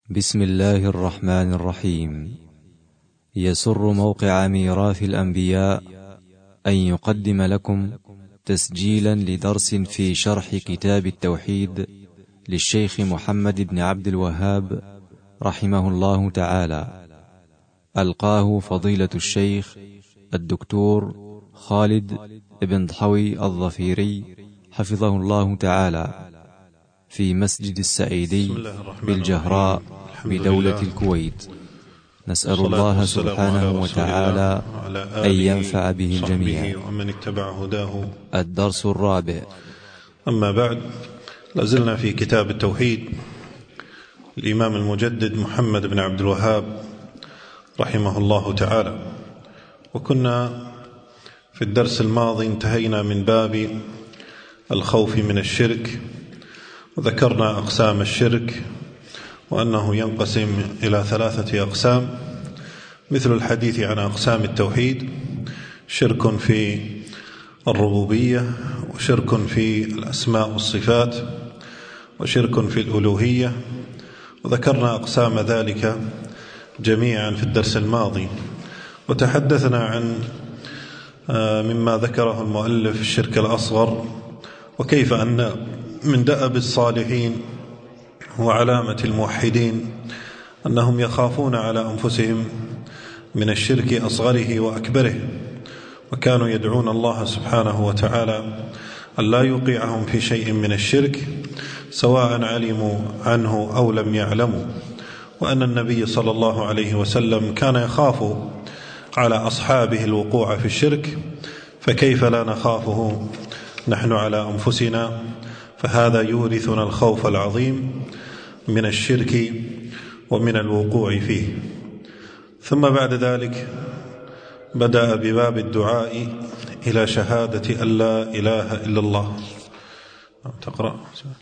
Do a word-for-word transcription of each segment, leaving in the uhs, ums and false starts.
بسم الله الرحمن الرحيم. يسر موقع ميراث الأنبياء أن يقدم لكم تسجيلا لدرس في شرح كتاب التوحيد للشيخ محمد بن عبد الوهاب رحمه الله تعالى، ألقاه فضيلة الشيخ الدكتور خالد بن ضحوي الظفيري حفظه الله تعالى في مسجد السعيدي بالجهراء بدولة الكويت. نسأل الله سبحانه وتعالى أن ينفع به الجميع. ومن اتبع هداه. الدرس الرابع. أما بعد، لازلنا في كتاب التوحيد الإمام المجدد محمد بن عبد الوهاب رحمه الله تعالى، وكنا في الدرس الماضي انتهينا من باب الخوف من الشرك، وذكرنا أقسام الشرك وأنه ينقسم إلى ثلاثة أقسام، مثل الحديث عن أقسام التوحيد: شرك في الربوبية، وشرك في الأسماء والصفات، وشرك في الألوهية. وذكرنا أقسام ذلك جميعا في الدرس الماضي، وتحدثنا عن مما ذكره المؤلف الشرك الأصغر، وكيف أن من دأب الصالحين وعلامة الموحدين أنهم يخافون على أنفسهم من الشرك أصغره وأكبره، وكانوا يدعون الله سبحانه وتعالى أن لا يوقعهم في شيء من الشرك سواء علموا عنه أو لم يعلموا، وأن النبي صلى الله عليه وسلم كان يخاف على أصحابه الوقوع في الشرك، فكيف لا نخافه نحن على أنفسنا؟ فهذا يورثنا الخوف العظيم من الشرك ومن الوقوع فيه. ثم بعد ذلك بدأ بباب الدعاء إلى شهادة أن لا إله إلا الله. تقرأ.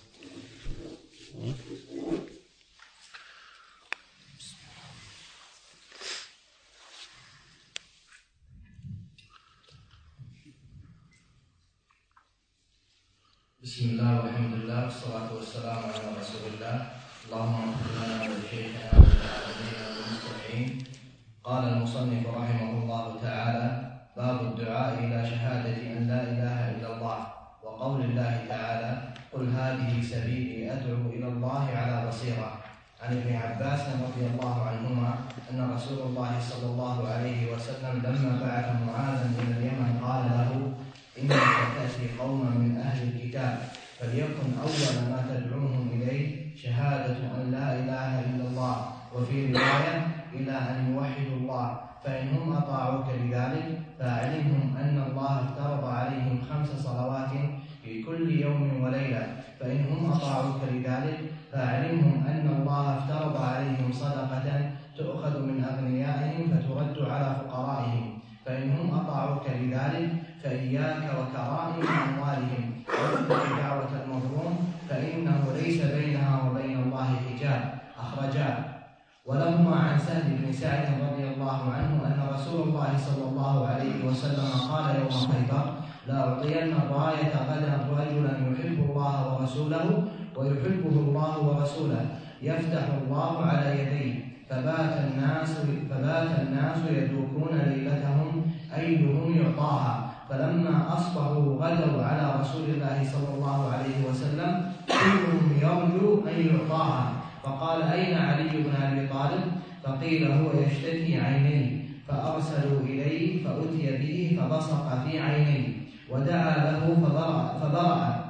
بسم الله والحمد لله والصلاة والسلام على رسول الله. اللهم اغفر لنا ولشيخنا وللعالمين والمستمعين. قال المصنف رحمه الله تعالى: باب الدعاء إلى شهادة أن لا إله إلا الله، وقول الله تعالى: قل هذه سبيلي أدعو إلى الله على بصيرة. عن ابن عباس رضي الله عنهما أن رسول الله صلى الله عليه وسلم لما بعث معاذا إلى اليمن قال له: إنك تأتي قوما من أهل الكتاب، فليكن أول ما تدعوهم إليه شهادة أن لا إله إلا الله، وفي رواية إلى أن يوحدوا الله، فإنهم أطاعوك لذلك فأعلمهم أن الله افترض عليهم خمس صلوات في كل يوم وليلة، فإنهم أطاعوك لذلك فأعلمهم أن الله افترض عليهم صدقة تؤخذ من أغنيائهم فترد على فقرائهم، فإنهم أطاعوك لذلك فإياك وكرائم أموالهم، واتق دعوة المظلوم فإنه ليس بينها وبين الله حجاب. أخرجاه. ولهما عن سهل بن سعد رضي الله عنه أن رسول الله صلى الله عليه وسلم قال يوم خيبر: لأعطين الراية غدا رجلا يحب الله ورسوله ويحبه الله ورسوله، يفتح الله على يديه، فبات الناس فبات الناس يدوكون ليلتهم أيهم يعطاها، فلما أصبحوا غدوا على رسول الله صلى الله عليه وسلم كلهم يرجو أن يعطاها، فقال: أين علي بن أبي طالب؟ فقيل: هو يشتكي عينيه، فأرسلوا إليه فأتي به فبصق في عينيه، ودعا له فبرأ, فبرأ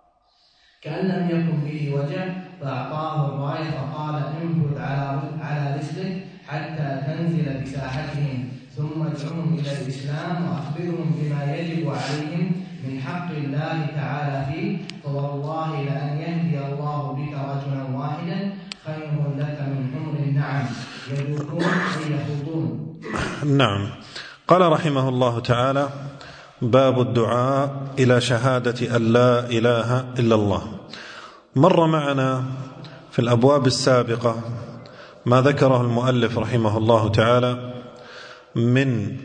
كأن لم يكن به وجع، فأعطاه الراية فقال: انفذ على على رسلك حتى تنزل بساحتهم، ثم ادعوهم إلى الإسلام وأخبرهم بما يجب عليهم من حق الله تعالى فيه، فوالله لأن يهدي الله بك رجلا واحدا خير لك من حمر النعم يذوقون أي يخوضون. نعم. قال رحمه الله تعالى: باب الدعاء إلى شهادة أن لا إله إلا الله. مر معنا في الأبواب السابقة ما ذكره المؤلف رحمه الله تعالى من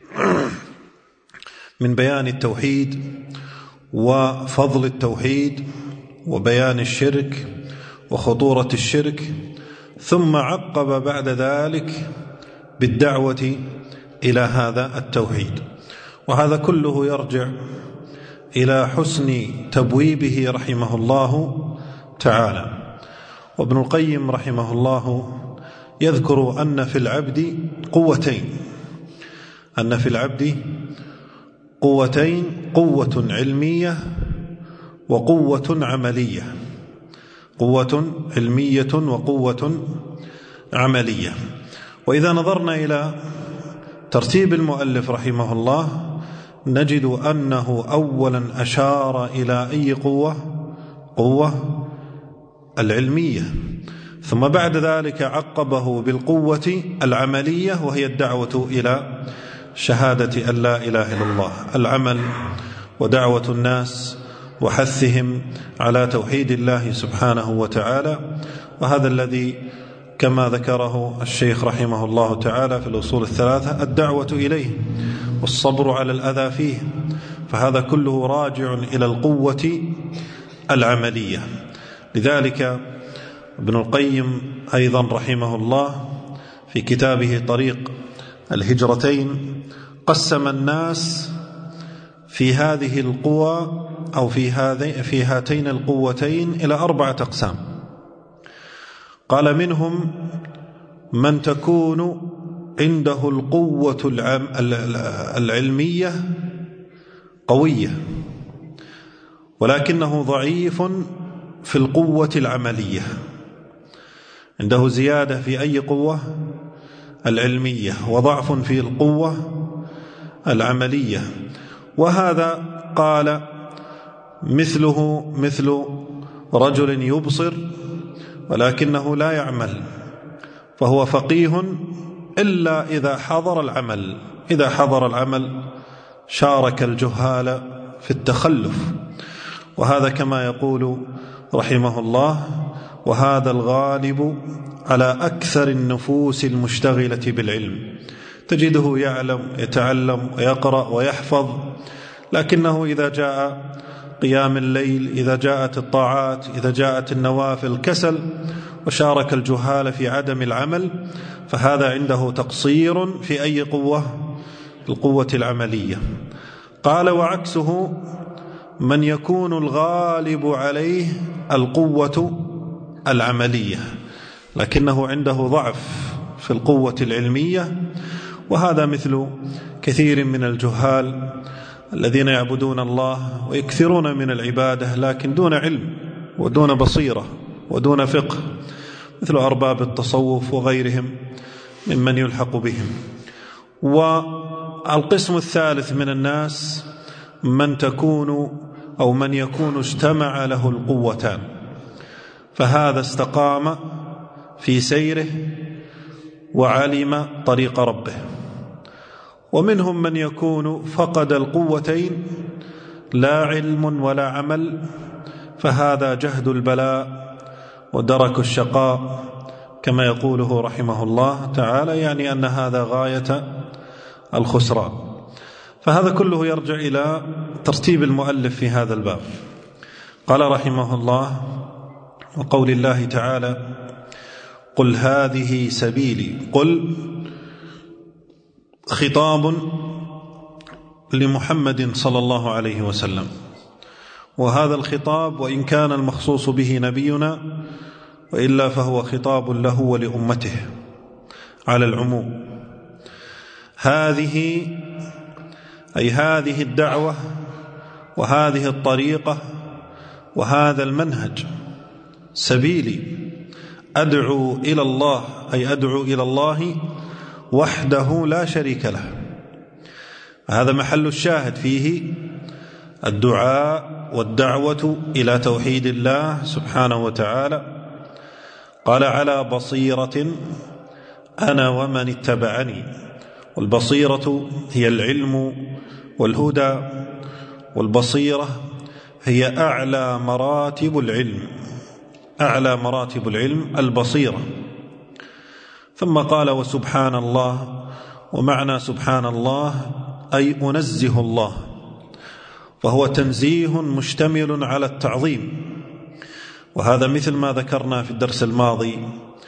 من بيان التوحيد وفضل التوحيد وبيان الشرك وخطورة الشرك، ثم عقب بعد ذلك بالدعوة إلى هذا التوحيد. وهذا كله يرجع إلى حسن تبويبه رحمه الله تعالى. وابن القيم رحمه الله يذكر أن في العبد قوتين أن في العبد قوتين قوة علمية وقوة عملية قوة علمية وقوة عملية. وإذا نظرنا إلى ترتيب المؤلف رحمه الله نجد أنه أولا أشار إلى أي قوة قوة العلمية، ثم بعد ذلك عقبه بالقوة العملية وهي الدعوة إلى شهادة أن لا إله إلا الله، العمل ودعوة الناس وحثهم على توحيد الله سبحانه وتعالى. وهذا الذي كما ذكره الشيخ رحمه الله تعالى في الأصول الثلاثة الدعوة إليه والصبر على الأذى فيه، فهذا كله راجع إلى القوة العملية. لذلك ابن القيم أيضا رحمه الله في كتابه طريق الهجرتين قسم الناس في هذه القوى أو في هذه في هاتين القوتين إلى أربعة أقسام. قال منهم من تكون عنده القوة العلمية قوية ولكنه ضعيف في القوة العملية، عنده زيادة في أي قوة العلمية وضعف في القوة العملية. وهذا قال مثله مثل رجل يبصر ولكنه لا يعمل، فهو فقيه إلا إذا حضر العمل، إذا حضر العمل شارك الجهال في التخلف. وهذا كما يقول رحمه الله وهذا الغالب على أكثر النفوس المشتغلة بالعلم، تجده يعلم يتعلم ويقرأ ويحفظ، لكنه إذا جاء قيام الليل، إذا جاءت الطاعات، إذا جاءت النوافل كسل وشارك الجهال في عدم العمل، فهذا عنده تقصير في أي قوة؟ القوة العملية. قال وعكسه من يكون الغالب عليه القوة العملية لكنه عنده ضعف في القوة العلمية، وهذا مثل كثير من الجهال الذين يعبدون الله ويكثرون من العبادة لكن دون علم ودون بصيرة ودون فقه، مثل أرباب التصوف وغيرهم ممن يلحق بهم. والقسم الثالث من الناس من تكون أو من يكون اجتمع له القوتان، فهذا استقام في سيره وعلم طريق ربه. ومنهم من يكون فقد القوتين لا علم ولا عمل، فهذا جهد البلاء ودرك الشقاء كما يقوله رحمه الله تعالى، يعني أن هذا غاية الخسران. فهذا كله يرجع إلى ترتيب المؤلف في هذا الباب. قال رحمه الله وقول الله تعالى قل هذه سبيلي، قل خطاب لمحمد صلى الله عليه وسلم، وهذا الخطاب وإن كان المخصوص به نبينا وإلا فهو خطاب له ولأمته على العموم. هذه أي هذه الدعوة وهذه الطريقة وهذا المنهج سبيلي، أدعو إلى الله أي أدعو إلى الله وحده لا شريك له. هذا محل الشاهد فيه الدعاء والدعوة إلى توحيد الله سبحانه وتعالى. قال على بصيرة أنا ومن اتبعني، والبصيرة هي العلم والهدى، والبصيرة هي أعلى مراتب العلم، أعلى مراتب العلم البصيرة. ثم قال وسبحان الله، ومعنى سبحان الله أي أنزه الله، فهو تنزيه مشتمل على التعظيم. وهذا مثل ما ذكرنا في الدرس الماضي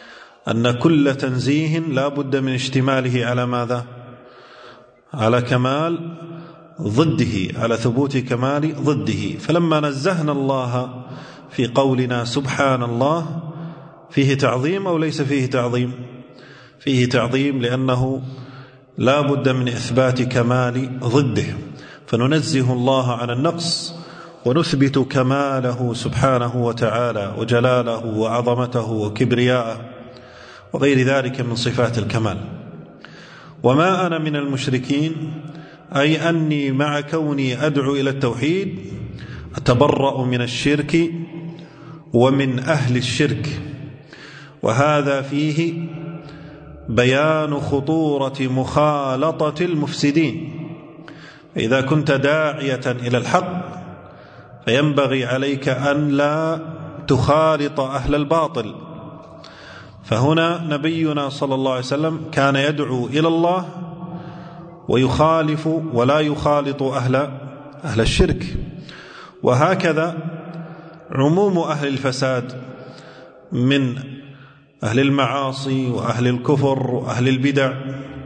أن كل تنزيه لا بد من اشتماله على ماذا؟ على كمال ضده، على ثبوت كمال ضده. فلما نزهنا الله في قولنا سبحان الله فيه تعظيم أو ليس فيه تعظيم؟ فيه تعظيم، لأنه لا بد من إثبات كمال ضده، فننزه الله عن النقص ونثبت كماله سبحانه وتعالى وجلاله وعظمته وكبرياءه وغير ذلك من صفات الكمال. وما أنا من المشركين، أي أني مع كوني أدعو إلى التوحيد أتبرأ من الشرك ومن أهل الشرك، وهذا فيه بيان خطورة مخالطة المفسدين. إذا كنت داعية إلى الحق فينبغي عليك أن لا تخالط أهل الباطل. فهنا نبينا صلى الله عليه وسلم كان يدعو إلى الله ويخالف ولا يخالط أهل أهل الشرك، وهكذا عموم أهل الفساد من أهل المعاصي وأهل الكفر وأهل البدع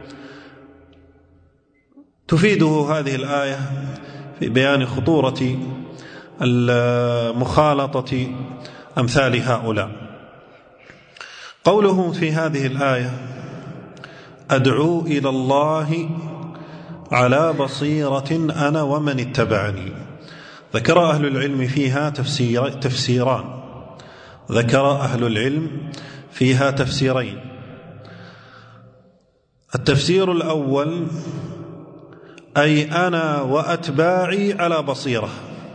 تفيده هذه الآية في بيان خطورة المخالطة أمثال هؤلاء. قوله في هذه الآية أدعو إلى الله على بصيرة أنا ومن اتبعني، ذكر أهل العلم فيها تفسير تفسيران ذكر أهل العلم فيها تفسيرين. التفسير الأول أي أنا وأتباعي على بصيرة،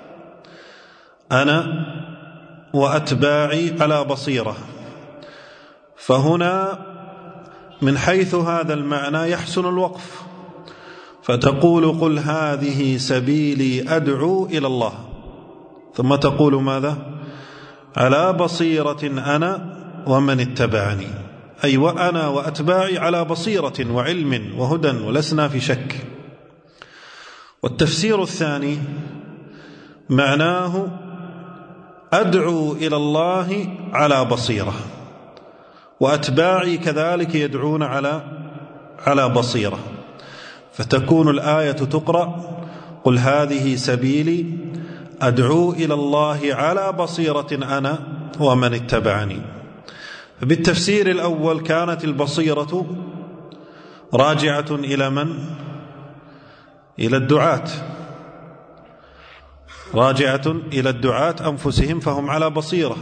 أنا وأتباعي على بصيرة. فهنا من حيث هذا المعنى يحسن الوقف، فتقول قل هذه سبيلي أدعو إلى الله، ثم تقول ماذا؟ على بصيرة أنا ومن اتبعني، أي وأنا وأتباعي على بصيرة وعلم وهدى ولسنا في شك. والتفسير الثاني معناه أدعو إلى الله على بصيرة، وأتباعي كذلك يدعون على على بصيرة، فتكون الآية تقرأ قل هذه سبيلي أدعو إلى الله على بصيرة أنا ومن اتبعني. بالتفسير الأول كانت البصيرة راجعة إلى من؟ إلى الدعاة، راجعة إلى الدعاة أنفسهم فهم على بصيرة.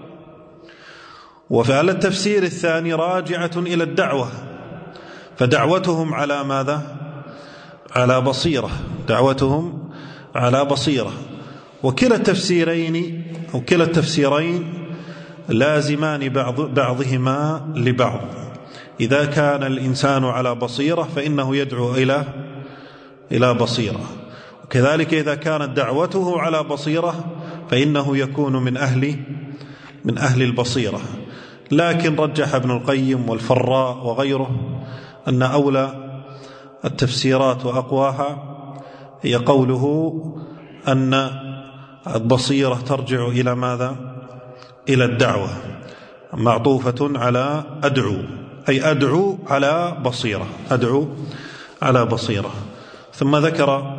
وفعلى التفسير الثاني راجعة إلى الدعوة، فدعوتهم على ماذا؟ على بصيرة، دعوتهم على بصيرة. وكلا التفسيرين أو كلا التفسيرين لازمان بعض بعضهما لبعض. إذا كان الإنسان على بصيرة فإنه يدعو إلى إلى بصيرة، وكذلك إذا كانت دعوته على بصيرة فإنه يكون من أهل من أهل البصيرة. لكن رجح ابن القيم والفراء وغيره أن أولى التفسيرات وأقواها هي قوله أن البصيرة ترجع إلى ماذا؟ إلى الدعوة، معطوفة على أدعو، أي أدعو على بصيرة، أدعو على بصيرة. ثم ذكر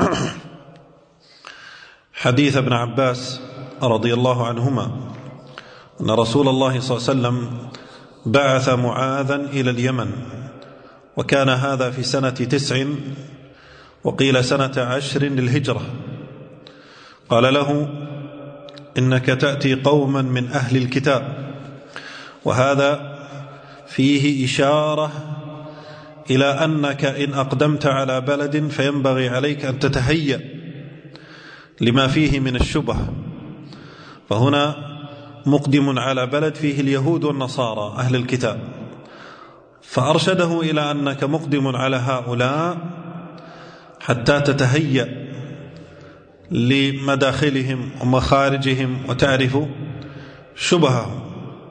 حديث ابن عباس رضي الله عنهما أن رسول الله صلى الله عليه وسلم بعث معاذا إلى اليمن، وكان هذا في سنة تسع وقيل سنة عشر للهجرة. قال له إنك تأتي قوما من أهل الكتاب، وهذا فيه إشارة إلى أنك إن أقدمت على بلد فينبغي عليك أن تتهيأ لما فيه من الشبه. فهنا مقدم على بلد فيه اليهود والنصارى أهل الكتاب، فأرشده إلى أنك مقدم على هؤلاء حتى تتهيأ لمداخلهم ومخارجهم وتعرف شبههم.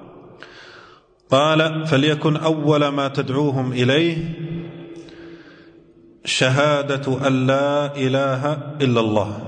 قال فليكن أول ما تدعوهم إليه شهادة أن لا إله إلا الله،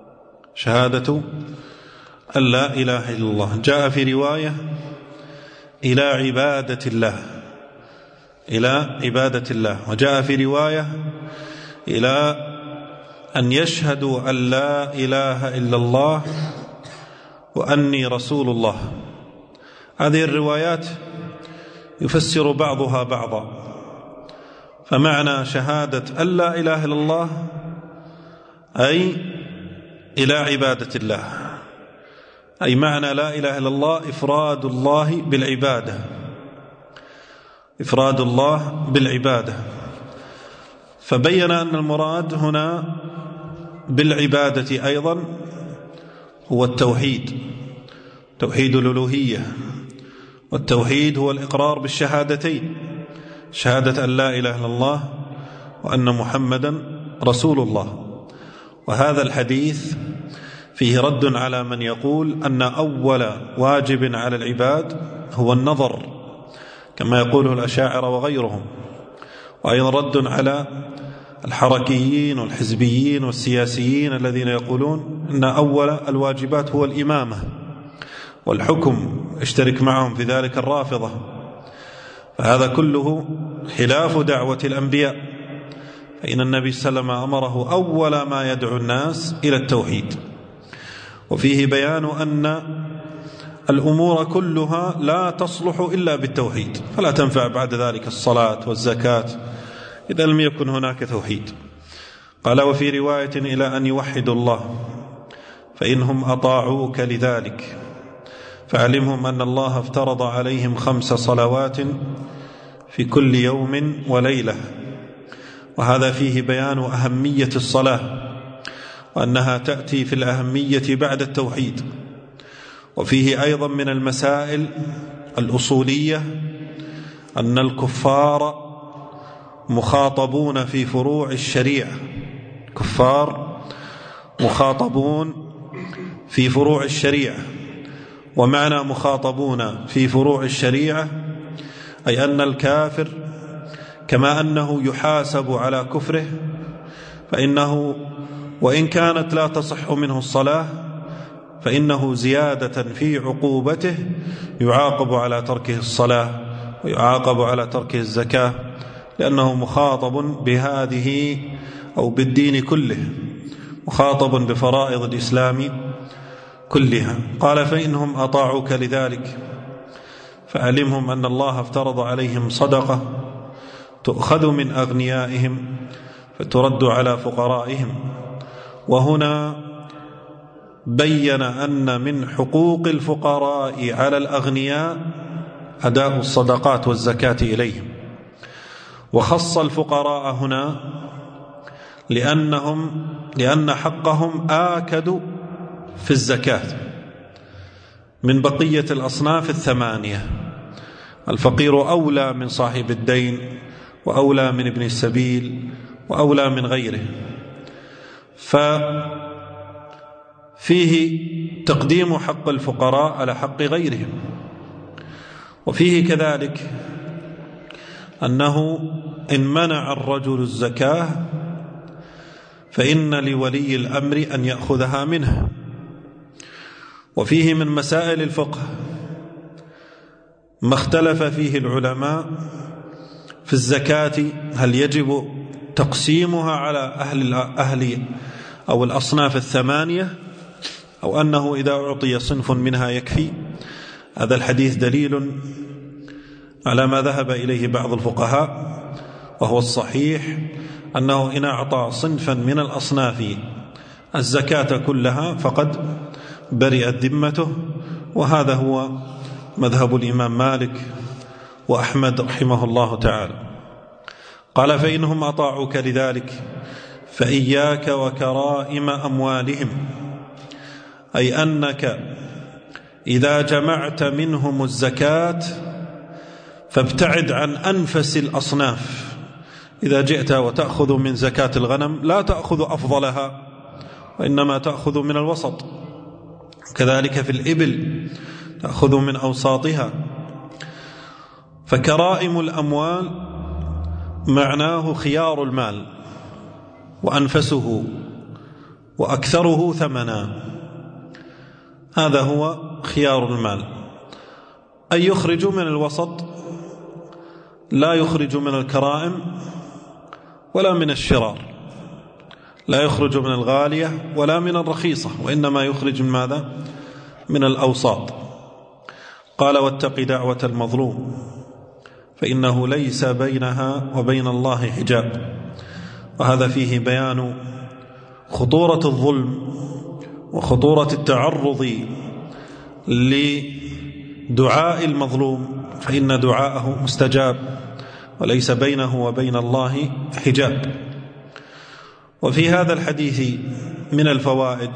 شهادة أن لا إله إلا الله. جاء في رواية إلى عبادة الله، إلى عبادة الله. وجاء في رواية إلى أن يشهدوا أن لا إله إلا الله وأني رسول الله. هذه الروايات يفسر بعضها بعضا، فمعنى شهادة أن لا إله إلا الله أي إلى عبادة الله، أي معنى لا إله إلا الله إفراد الله بالعبادة، إفراد الله بالعبادة. فبين أن المراد هنا بالعبادة أيضا هو التوحيد، توحيد الألوهية، والتوحيد هو الإقرار بالشهادتين، شهادة أن لا إله إلا الله وأن محمدا رسول الله. وهذا الحديث فيه رد على من يقول أن أول واجب على العباد هو النظر كما يقوله الأشاعرة وغيرهم، وأيضا رد على الحركيين والحزبيين والسياسيين الذين يقولون أن أول الواجبات هو الإمامة والحكم، اشترك معهم في ذلك الرافضة. فهذا كله خلاف دعوة الأنبياء، فإن النبي صلى الله عليه وسلم أمره أول ما يدعو الناس إلى التوحيد. وفيه بيان أن الأمور كلها لا تصلح إلا بالتوحيد، فلا تنفع بعد ذلك الصلاة والزكاة إذا لم يكن هناك توحيد. قال وفي رواية إلى أن يوحدوا الله، فإنهم أطاعوك لذلك فعلمهم أن الله افترض عليهم خمس صلوات في كل يوم وليلة. وهذا فيه بيان أهمية الصلاة، وأنها تأتي في الأهمية بعد التوحيد. وفيه أيضا من المسائل الأصولية أن الكفار مخاطبون في فروع الشريعة، كفار مخاطبون في فروع الشريعة. ومعنى مخاطبون في فروع الشريعة أي أن الكافر كما أنه يحاسب على كفره، فإنه وإن كانت لا تصح منه الصلاة فإنه زيادة في عقوبته يعاقب على تركه الصلاة ويعاقب على تركه الزكاة، لأنه مخاطب بهذه أو بالدين كله، مخاطب بفرائض الإسلام كلها. قال فإنهم أطاعوك لذلك فعلمهم أن الله افترض عليهم صدقة تؤخذ من أغنيائهم فترد على فقرائهم. وهنا بين أن من حقوق الفقراء على الأغنياء أداء الصدقات والزكاة إليهم، وخص الفقراء هنا لأنهم لأن حقهم آكد في الزكاة من بقية الأصناف الثمانية. الفقير أولى من صاحب الدين، وأولى من ابن السبيل، وأولى من غيره. ففيه تقديم حق الفقراء على حق غيرهم. وفيه كذلك أنه إن منع الرجل الزكاة فإن لولي الأمر أن يأخذها منه. وفيه من مسائل الفقه ما اختلف فيه العلماء في الزكاة، هل يجب تقسيمها على أهل أهل أو الأصناف الثمانية، أو أنه إذا أعطي صنف منها يكفي. هذا الحديث دليل على ما ذهب إليه بعض الفقهاء، وهو الصحيح أنه إن أعطى صنفا من الأصناف الزكاة كلها فقد برئت ذمته. وهذا هو مذهب الإمام مالك وأحمد رحمه الله تعالى. قال فإنهم أطاعوك لذلك فإياك وكرائم أموالهم، أي أنك إذا جمعت منهم الزكاة فابتعد عن أنفس الأصناف. إذا جئت وتأخذ من زكاة الغنم لا تأخذ أفضلها، وإنما تأخذ من الوسط. كذلك في الإبل تأخذ من أوساطها. فكرائم الأموال معناه خيار المال وأنفسه وأكثره ثمنا، هذا هو خيار المال. أن يخرجوا من الوسط، لا يخرج من الكرائم ولا من الشرار، لا يخرج من الغالية ولا من الرخيصة، وإنما يخرج من ماذا؟ من الأوساط. قال واتق دعوة المظلوم فإنه ليس بينها وبين الله حجاب. وهذا فيه بيان خطورة الظلم وخطورة التعرض لدعاء المظلوم، فإن دعاءه مستجاب وليس بينه وبين الله حجاب. وفي هذا الحديث من الفوائد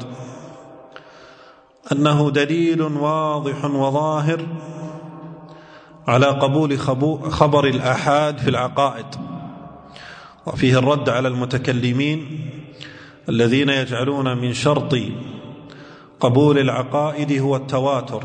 أنه دليل واضح وظاهر على قبول خبر الآحاد في العقائد، وفيه الرد على المتكلمين الذين يجعلون من شرط قبول العقائد هو التواتر.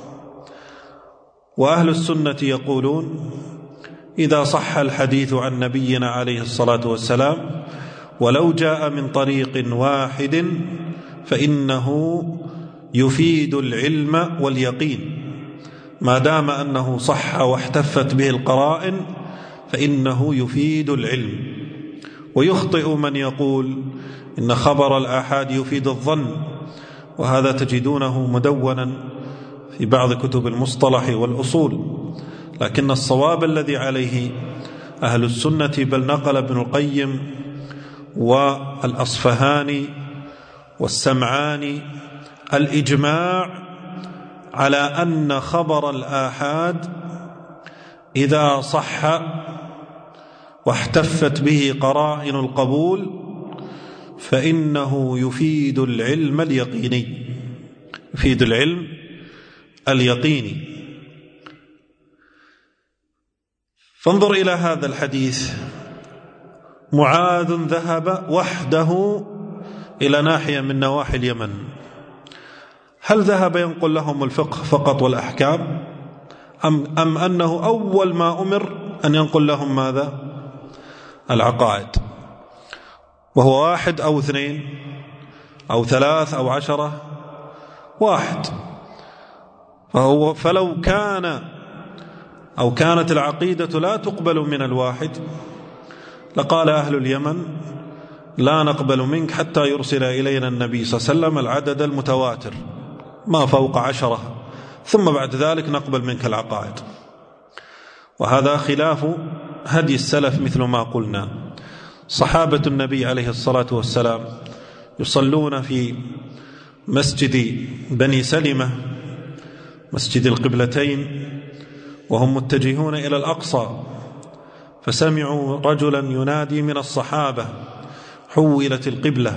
وأهل السنة يقولون إذا صح الحديث عن نبينا عليه الصلاة والسلام ولو جاء من طريق واحد فإنه يفيد العلم واليقين، ما دام أنه صح واحتفت به القرائن فإنه يفيد العلم. ويخطئ من يقول إن خبر الآحاد يفيد الظن، وهذا تجدونه مدونا في بعض كتب المصطلح والأصول، لكن الصواب الذي عليه أهل السنة، بل نقل ابن القيم والأصفهاني والسمعاني الإجماع على أن خبر الآحاد إذا صح واحتفت به قرائن القبول فإنه يفيد العلم اليقيني، يفيد العلم اليقيني. فانظر إلى هذا الحديث، معاذ ذهب وحده إلى ناحية من نواحي اليمن، هل ذهب ينقل لهم الفقه فقط والأحكام، أم, أم أنه أول ما أمر أن ينقل لهم ماذا؟ العقائد، وهو واحد أو اثنين أو ثلاث أو عشرة، واحد. فهو فلو كان أو كانت العقيدة لا تقبل من الواحد لقال أهل اليمن لا نقبل منك حتى يرسل إلينا النبي صلى الله عليه وسلم العدد المتواتر ما فوق عشرة، ثم بعد ذلك نقبل منك العقائد. وهذا خلاف هدي السلف مثل ما قلنا. صحابة النبي عليه الصلاة والسلام يصلون في مسجد بني سلمة، مسجد القبلتين، وهم متجهون إلى الأقصى، فسمعوا رجلا ينادي من الصحابة حولت القبلة،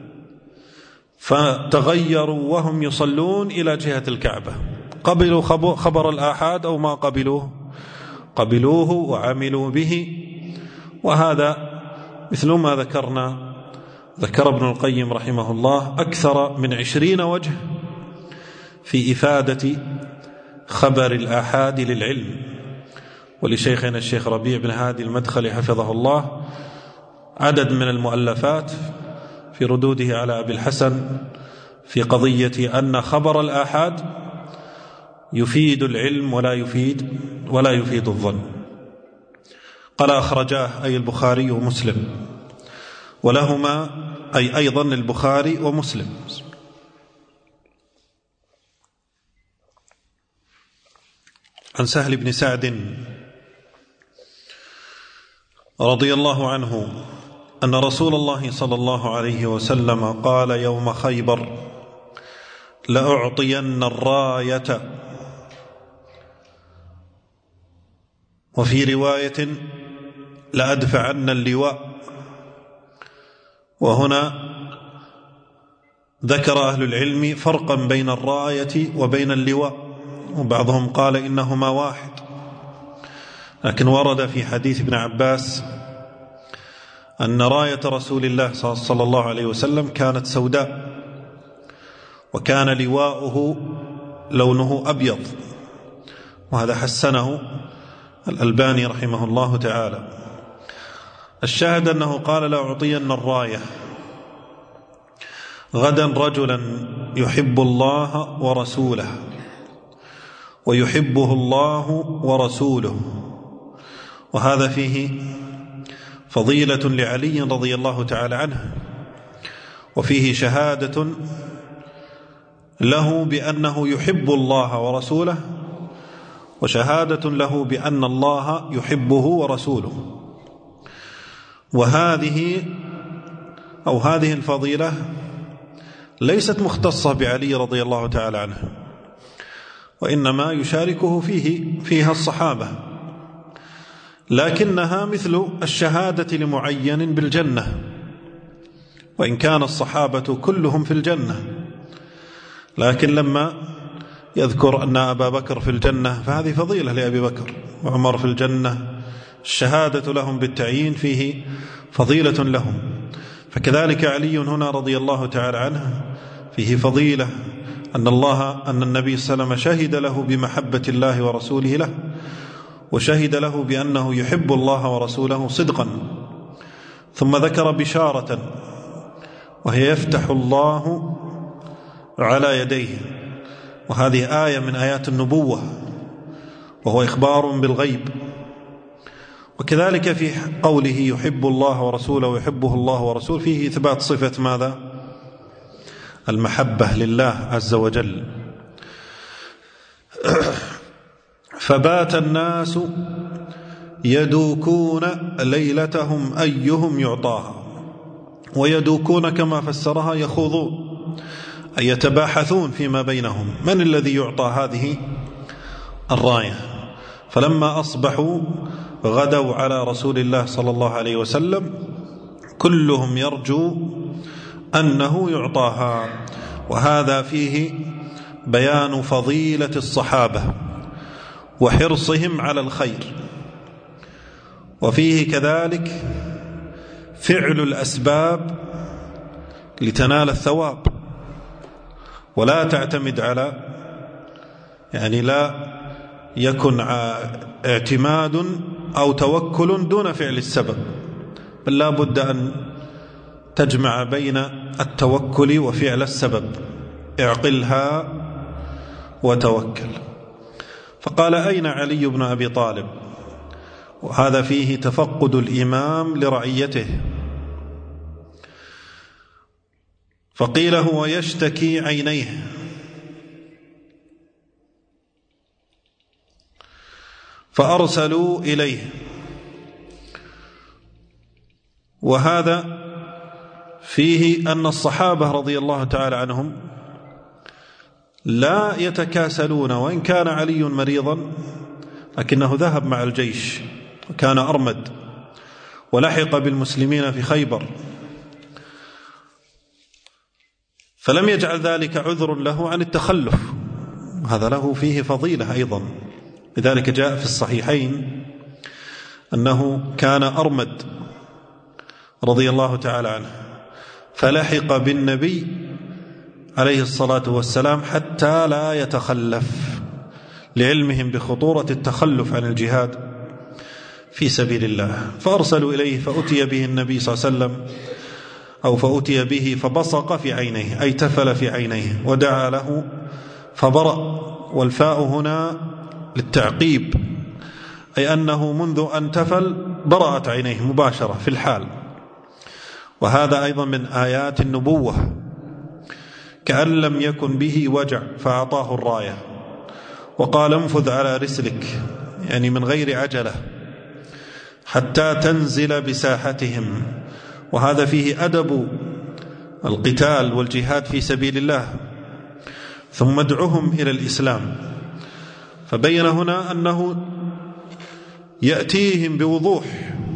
فتغيروا وهم يصلون إلى جهة الكعبة. قبلوا خبر الآحاد أو ما قبلوه؟ قبلوه وعملوا به. وهذا مثل ما ذكرنا، ذكر ابن القيم رحمه الله أكثر من عشرين وجه في إفادة خبر الآحاد للعلم. ولشيخنا الشيخ ربيع بن هادي المدخلي حفظه الله عدد من المؤلفات في ردوده على أبي الحسن في قضية أن خبر الآحاد يفيد العلم ولا يفيد ولا يفيد الظن. قال أخرجاه أي البخاري ومسلم، ولهما أي أيضا البخاري ومسلم. عن سهل بن سعد رضي الله عنه أن رسول الله صلى الله عليه وسلم قال يوم خيبر لأعطين الراية، وفي رواية لأدفعن اللواء. وهنا ذكر أهل العلم فرقا بين الراية وبين اللواء، وبعضهم قال إنهما واحد، لكن ورد في حديث ابن عباس أن راية رسول الله صلى الله عليه وسلم كانت سوداء، وكان لواؤه لونه أبيض، وهذا حسنه الألباني رحمه الله تعالى. الشاهد أنه قال لأعطين الراية غدا رجلا يحب الله ورسوله ويحبه الله ورسوله. وهذا فيه فضيلة لعلي رضي الله تعالى عنه، وفيه شهادة له بأنه يحب الله ورسوله، وشهادة له بأن الله يحبه ورسوله. وهذه أو هذه الفضيلة ليست مختصة بعلي رضي الله تعالى عنه، وإنما يشاركه فيه فيها الصحابة، لكنها مثل الشهادة لمعين بالجنة، وإن كان الصحابة كلهم في الجنة، لكن لما يذكر أن أبا بكر في الجنة فهذه فضيلة لأبي بكر، وعمر في الجنة، الشهادة لهم بالتعيين فيه فضيلة لهم. فكذلك علي هنا رضي الله تعالى عنه فيه فضيلة أن الله أن النبي صلى الله عليه وسلم شهد له بمحبة الله ورسوله له، وشهد له بأنه يحب الله ورسوله صدقا. ثم ذكر بشارة وهي يفتح الله على يديه، وهذه آية من آيات النبوة، وهو إخبار بالغيب. وكذلك في قوله يحب الله ورسوله ويحبه الله ورسوله فيه إثبات صفة ماذا؟ المحبة لله عز وجل. فبات الناس يدوكون ليلتهم أيهم يعطاها، ويدوكون كما فسرها يخوضون، أي يتباحثون فيما بينهم من الذي يعطى هذه الراية. فلما أصبحوا غدوا على رسول الله صلى الله عليه وسلم كلهم يرجو أنه يعطاها. وهذا فيه بيان فضيلة الصحابة وحرصهم على الخير، وفيه كذلك فعل الأسباب لتنال الثواب، ولا تعتمد على يعني لا يكن اعتماد أو توكل دون فعل السبب، بل لا بد أن تجمع بين التوكل وفعل السبب، اعقلها وتوكل. فقال أين علي بن أبي طالب؟ وهذا فيه تفقد الإمام لرعيته. فقيل هو يشتكي عينيه، فأرسلوا إليه. وهذا فيه أن الصحابة رضي الله تعالى عنهم لا يتكاسلون، وإن كان علي مريضا لكنه ذهب مع الجيش وكان أرمد، ولحق بالمسلمين في خيبر، فلم يجعل ذلك عذر له عن التخلف، هذا له فيه فضيلة أيضا. لذلك جاء في الصحيحين أنه كان أرمد رضي الله تعالى عنه، فلحق بالنبي عليه الصلاة والسلام حتى لا يتخلف، لعلمهم بخطورة التخلف عن الجهاد في سبيل الله. فأرسلوا إليه فأتي به النبي صلى الله عليه وسلم، أو فأتي به فبصق في عينيه، أي تفل في عينيه، ودعا له فبرأ. والفاء هنا للتعقيب، أي أنه منذ أن تفل برأت عينيه مباشرة في الحال. وهذا أيضا من آيات النبوة، كأن لم يكن به وجع فأعطاه الراية وقال انفذ على رسلك، يعني من غير عجلة حتى تنزل بساحتهم. وهذا فيه أدب القتال والجهاد في سبيل الله، ثم ادعوهم إلى الإسلام. فبين هنا أنه يأتيهم بوضوح،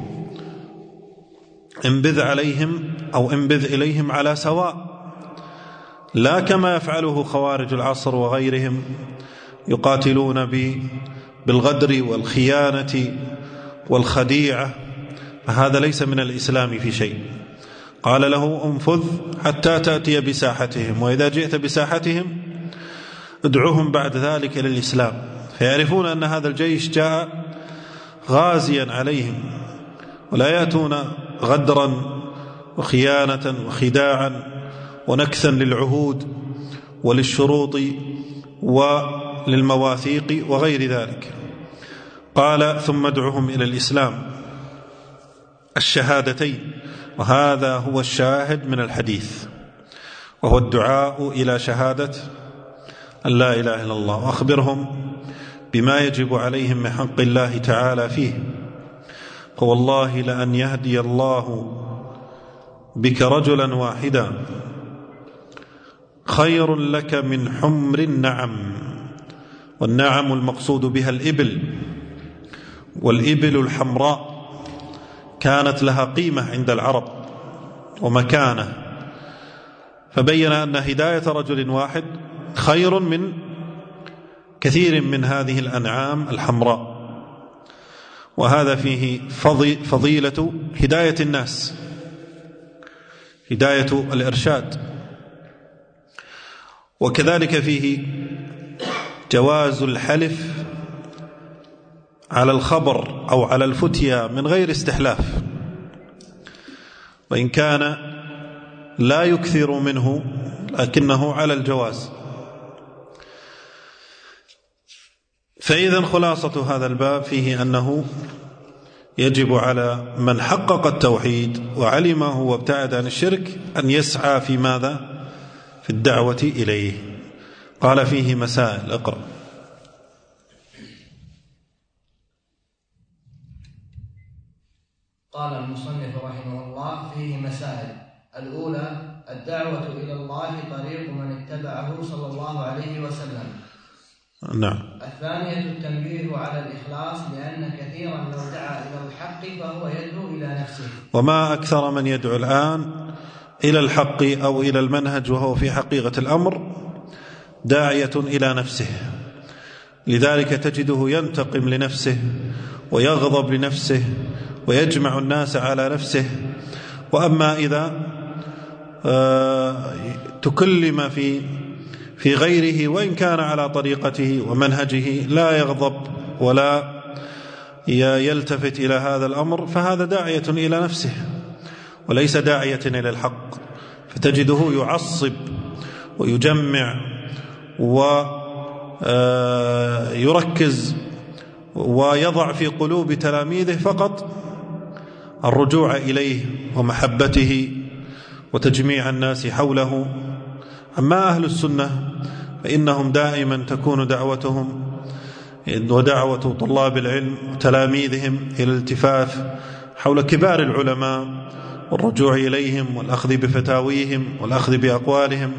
انبذ عليهم أو انبذ إليهم على سواء، لا كما يفعله خوارج العصر وغيرهم يقاتلون بالغدر والخيانة والخديعة، فهذا ليس من الإسلام في شيء. قال له انفذ حتى تأتي بساحتهم، وإذا جئت بساحتهم ادعوهم بعد ذلك إلى الإسلام، فيعرفون أن هذا الجيش جاء غازيا عليهم، ولا يأتون غدرا وخيانة وخداعا ونكثا للعهود وللشروط للمواثيق وغير ذلك. قال ثم ادعهم إلى الإسلام الشهادتين، وهذا هو الشاهد من الحديث، وهو الدعاء إلى شهادة أن لا إله إلا الله، وأخبرهم بما يجب عليهم من حق الله تعالى فيه. فوالله لأن يهدي الله بك رجلا واحدا خير لك من حمر النعم. والنعم المقصود بها الإبل، والإبل الحمراء كانت لها قيمة عند العرب ومكانة، فبين أن هداية رجل واحد خير من كثير من هذه الأنعام الحمراء. وهذا فيه فضيلة هداية الناس، هداية الإرشاد. وكذلك فيه جواز الحلف على الخبر أو على الفتيا من غير استحلاف، وإن كان لا يكثر منه لكنه على الجواز. فإذا خلاصة هذا الباب فيه أنه يجب على من حقق التوحيد وعلمه وابتعد عن الشرك أن يسعى في ماذا؟ في الدعوة إليه. قال فيه مسائل. اقرأ. قال المصنف رحمه الله فيه مسائل. الأولى الدعوة إلى الله طريق من اتبعه صلى الله عليه وسلم. نعم. الثانية التنبيه على الإخلاص، لأن كثيرا لو دعا إلى الحق فهو يدعو إلى نفسه. وما أكثر من يدعو الآن إلى الحق أو إلى المنهج وهو في حقيقة الأمر داعية إلى نفسه، لذلك تجده ينتقم لنفسه ويغضب لنفسه ويجمع الناس على نفسه. وأما إذا تكلم في في غيره وإن كان على طريقته ومنهجه لا يغضب ولا يلتفت إلى هذا الأمر، فهذا داعية إلى نفسه وليس داعية إلى الحق. فتجده يعصب ويجمع ويركز ويضع في قلوب تلاميذه فقط الرجوع إليه ومحبته وتجميع الناس حوله. أما أهل السنة فإنهم دائما تكون دعوتهم ودعوة طلاب العلم وتلاميذهم إلى الالتفاف حول كبار العلماء والرجوع إليهم والأخذ بفتاويهم والأخذ بأقوالهم.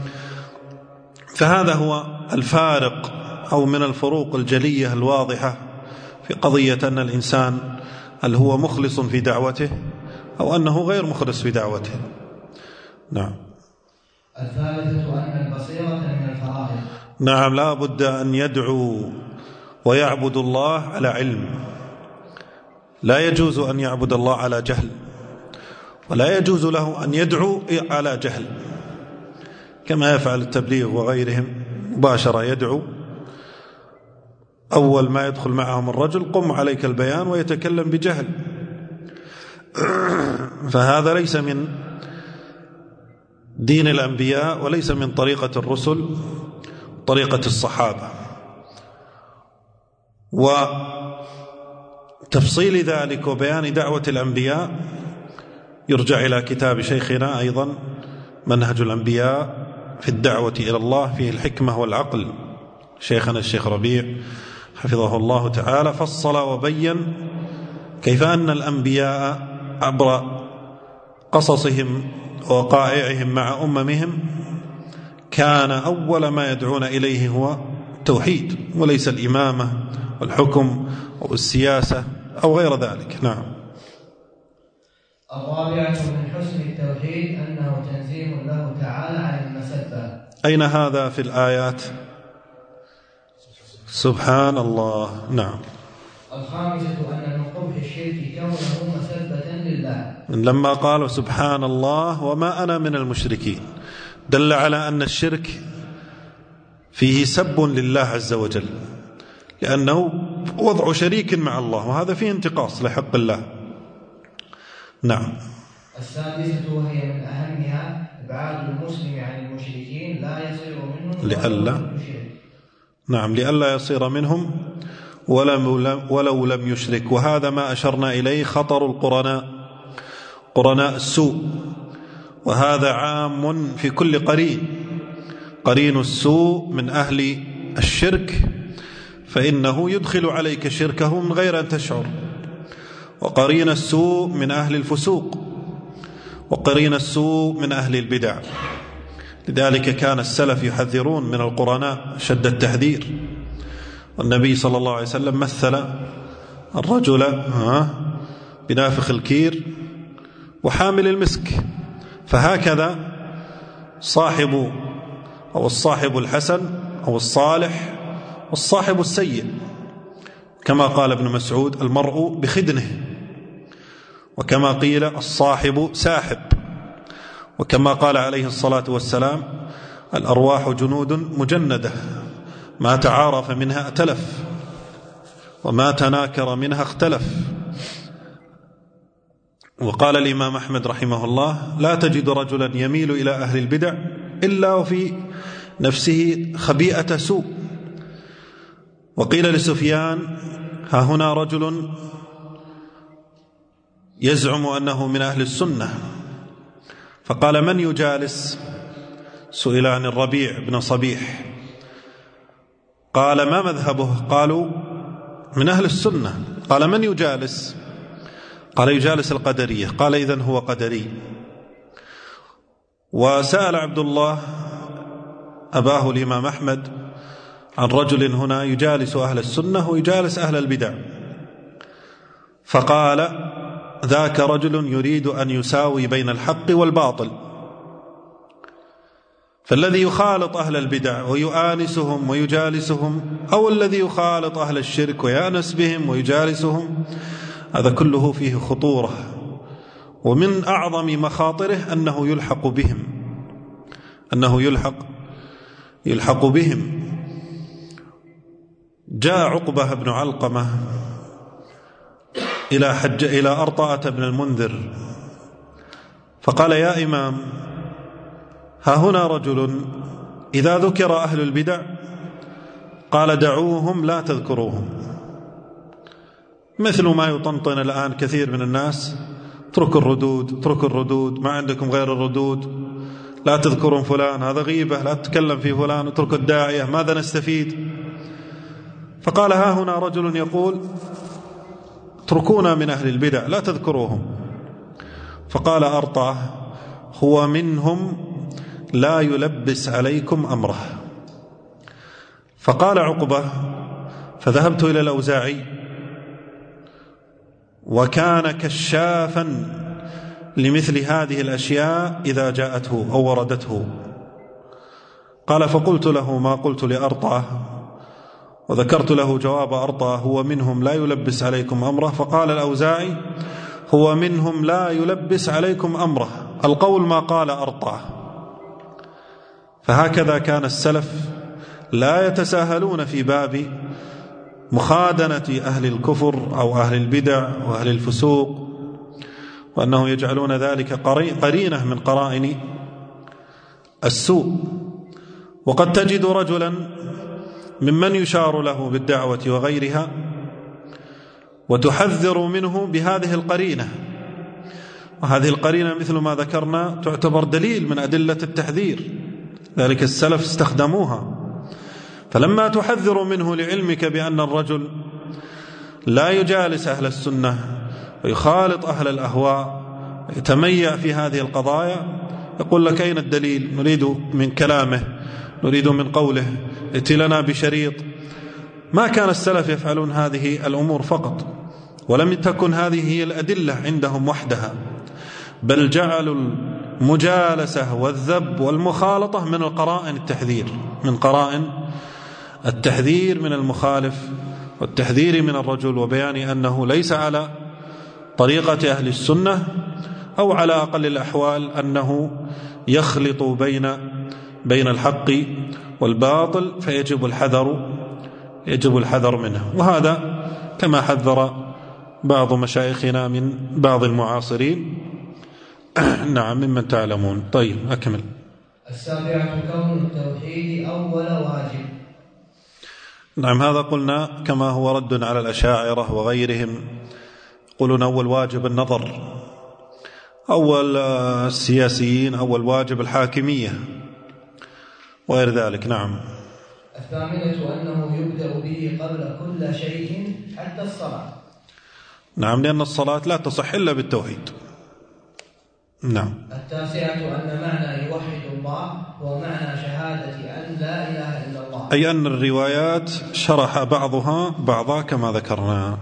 فهذا هو الفارق أو من الفروق الجلية الواضحة في قضية أن الإنسان هل هو مخلص في دعوته أو أنه غير مخلص في دعوته. نعم. الثالثة أن البصيرة من الفرائض. نعم، لا بد أن يدعو ويعبد الله على علم، لا يجوز أن يعبد الله على جهل، ولا يجوز له أن يدعو على جهل كما يفعل التبليغ وغيرهم مباشرة. يدعو أول ما يدخل معهم الرجل قم عليك البيان ويتكلم بجهل، فهذا ليس من دين الأنبياء وليس من طريقة الرسل طريقة الصحابة. وتفصيل ذلك وبيان دعوة الأنبياء يرجع إلى كتاب شيخنا أيضا منهج الأنبياء في الدعوة إلى الله، فيه الحكمة والعقل. شيخنا الشيخ ربيع حفظه الله تعالى فصل وبين كيف أن الأنبياء عبر قصصهم ووقائعهم مع أممهم كان أول ما يدعون إليه هو التوحيد وليس الإمامة والحكم أو السياسة أو غير ذلك. نعم. الرابعة من حسن التوحيد أنه تنزيه له تعالى عن المسبة. أين هذا في الآيات؟ سبحان الله. نعم. الخامسة أن من قبح الشرك كونه مسبة لله، لما قال سبحان الله وما أنا من المشركين دل على أن الشرك فيه سب لله عز وجل، لأنه وضع شريك مع الله، وهذا فيه انتقاص لحق الله. نعم. السادسة وهي من أهمها إبعاد المسلم عن المشركين لا يصير منهم لئلا. نعم، لئلا يصير منهم ولو لم يشرك. وهذا ما أشرنا إليه خطر القرناء، قرناء السوء، وهذا عام في كل قرين. قرين السوء من أهل الشرك فإنه يدخل عليك شركه من غير أن تشعر، وقرين السوء من أهل الفسوق، وقرين السوء من أهل البدع. لذلك كان السلف يحذرون من القرناء شد التحذير. والنبي صلى الله عليه وسلم مثل الرجل بنافخ الكير وحامل المسك. فهكذا صاحب أو الصاحب الحسن أو الصالح والصاحب السيء، كما قال ابن مسعود: المرء بخدنه. وكما قيل: الصاحب ساحب. وكما قال عليه الصلاة والسلام: الأرواح جنود مجندة، ما تعارف منها ائتلف، وما تناكر منها اختلف. وقال الإمام أحمد رحمه الله: لا تجد رجلا يميل إلى أهل البدع إلا وفي نفسه خبيئة سوء. وقيل لسفيان: ها هنا رجل يزعم أنه من أهل السنة، فقال: من يجالس؟ سئل عن الربيع بن صبيح، قال: ما مذهبه؟ قالوا: من أهل السنة. قال: من يجالس؟ قال: يجالس القدرية. قال: إذن هو قدري. وسأل عبد الله أباه الإمام أحمد عن رجل هنا يجالس أهل السنة ويجالس أهل البدع، فقال: ذاك رجل يريد أن يساوي بين الحق والباطل. فالذي يخالط أهل البدع ويؤانسهم ويجالسهم، أو الذي يخالط أهل الشرك ويأنس بهم ويجالسهم، هذا كله فيه خطورة. ومن أعظم مخاطره أنه يلحق بهم، أنه يلحق يلحق بهم. جاء عقبة بن علقمة إلى حج إلى أرطاة بن المنذر فقال: يا إمام، ها هنا رجل إذا ذكر أهل البدع قال: دعوهم لا تذكروهم. مثل ما يطنطن الآن كثير من الناس: اتركوا الردود، اتركوا الردود، ما عندكم غير الردود، لا تذكرون فلان، هذا غيبة، لا تتكلم في فلان، اتركوا الداعية، ماذا نستفيد؟ فقال: ها هنا رجل يقول: اتركونا من أهل البدع لا تذكروهم. فقال أرطاه: هو منهم لا يلبس عليكم أمره. فقال عقبة: فذهبت إلى الأوزاعي وكان كشافا لمثل هذه الأشياء إذا جاءته أو وردته. قال: فقلت له ما قلت لأرطاه، وذكرت له جواب أرطاه: هو منهم لا يلبس عليكم أمره. فقال الأوزاعي: هو منهم لا يلبس عليكم أمره، القول ما قال أرطاه. فهكذا كان السلف لا يتساهلون في باب مخادنة أهل الكفر أو أهل البدع وأهل الفسوق، وأنه يجعلون ذلك قرينة من قرائن السوء. وقد تجد رجلا ممن يشار له بالدعوة وغيرها وتحذر منه بهذه القرينة، وهذه القرينة مثل ما ذكرنا تعتبر دليل من أدلة التحذير، ذلك السلف استخدموها. فلما تحذر منه لعلمك بأن الرجل لا يجالس أهل السنة ويخالط أهل الأهواء يتميع في هذه القضايا، يقول لك: أين الدليل؟ نريد من كلامه، نريد من قوله، ائت لنا بشريط. ما كان السلف يفعلون هذه الأمور فقط، ولم تكن هذه هي الأدلة عندهم وحدها، بل جعلوا المجالسة والذب والمخالطة من القرائن التحذير، من قرائن التحذير من المخالف والتحذير من الرجل، وبيان أنه ليس على طريقة أهل السنة، أو على أقل الأحوال أنه يخلط بين بين الحق والباطل، فيجب الحذر يجب الحذر منه. وهذا كما حذر بعض مشايخنا من بعض المعاصرين نعم ممن تعلمون. طيب أكمل. السابعة كون التوحيد أول واجب. نعم، هذا قلنا كما هو رد على الأشاعرة وغيرهم، يقولون أول واجب النظر، أول السياسيين أول واجب الحاكمية وغير ذلك. نعم. الثامنة أنه يبدأ به قبل كل شيء حتى الصلاة. نعم، لأن الصلاة لا تصح إلا بالتوحيد. نعم. التاسعة أن معنى يوحد الله هو معنى شهادة أن لا إله إلا الله، أي أن الروايات شرح بعضها بعضا كما ذكرنا.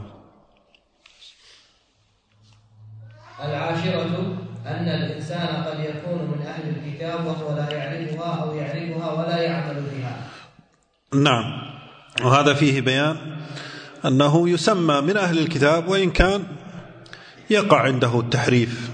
العاشرة أن الإنسان قد يكون من أهل الكتاب وهو لا يعرفها أو يعرفها ولا يعمل بها. نعم، وهذا فيه بيان أنه يسمى من أهل الكتاب وإن كان يقع عنده التحريف،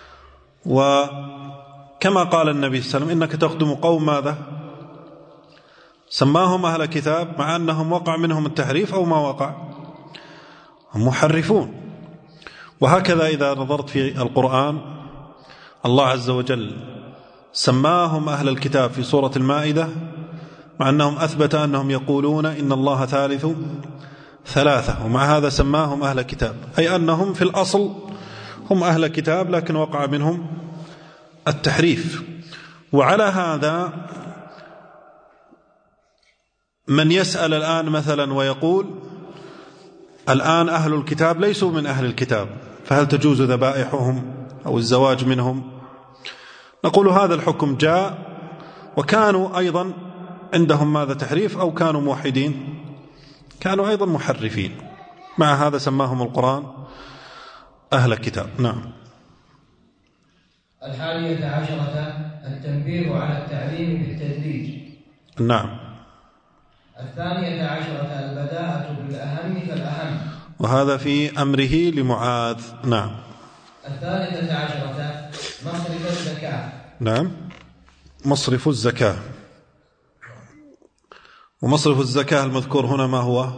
وكما قال النبي صلى الله عليه وسلم إنك تخدم قوم ماذا سماهم أهل الكتاب مع أنهم وقع منهم التحريف أو ما وقع، هم محرفون. وهكذا إذا نظرت في القرآن الله عز وجل سماهم أهل الكتاب في سورة المائدة مع أنهم أثبت أنهم يقولون إن الله ثالث ثلاثة، ومع هذا سماهم أهل كتاب، أي أنهم في الأصل هم أهل كتاب لكن وقع منهم التحريف. وعلى هذا من يسأل الآن مثلا ويقول الآن أهل الكتاب ليسوا من أهل الكتاب، فهل تجوز ذبائحهم أو الزواج منهم؟ نقول هذا الحكم جاء وكانوا أيضا عندهم ماذا تحريف، أو كانوا موحدين، كانوا أيضا محرفين، مع هذا سماهم القرآن أهل الكتاب. نعم. الحادية عشرة التنبيه على التعليم بالتدريج. نعم. الثانية عشرة البداءة بالأهم فالأهم، وهذا في أمره لمعاذ. نعم. الثالثة عشرة مصرف الزكاة. نعم، مصرف الزكاة. ومصرف الزكاة المذكور هنا ما هو؟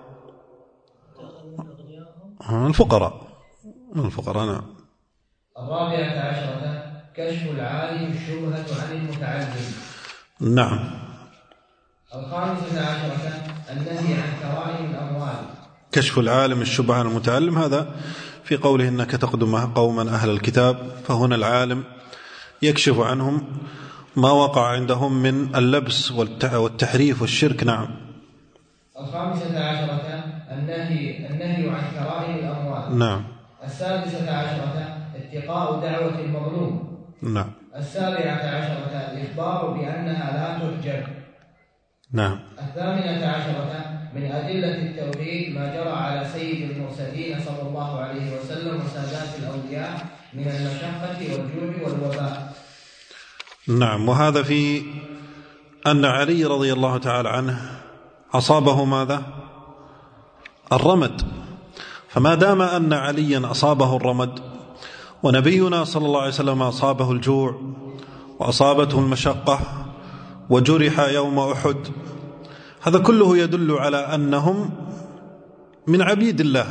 الفقراء، الفقراء. نعم. الرابعة عشرة كشف العالم الشبهة عن المتعلم. نعم. الخامسة عشرة النهي عن كرائم الأموال. كشف العالم الشبهة عن المتعلم، هذا في قوله إنك تقدم قوما أهل الكتاب، فهنا العالم يكشف عنهم ما وقع عندهم من اللبس والتحريف والشرك. نعم. الخامسة عشرة النهي النهي عن كرائم الأموال. نعم. السادسة عشرة اتقاء دعوة المظلوم. نعم. السابعة عشرة الإخبار بأنها لا تحجب. نعم. الثامنة عشرة من أدلة التوحيد ما جرى على سيد المرسلين صلى الله عليه وسلم وسادات الأولياء من المشقة والجوع والوباء. نعم. وهذا في أن علي رضي الله تعالى عنه أصابه ماذا؟ الرمد، فما دام أن عليا أصابه الرمد ونبينا صلى الله عليه وسلم أصابه الجوع وأصابته المشقة وجرح يوم أحد، هذا كله يدل على أنهم من عبيد الله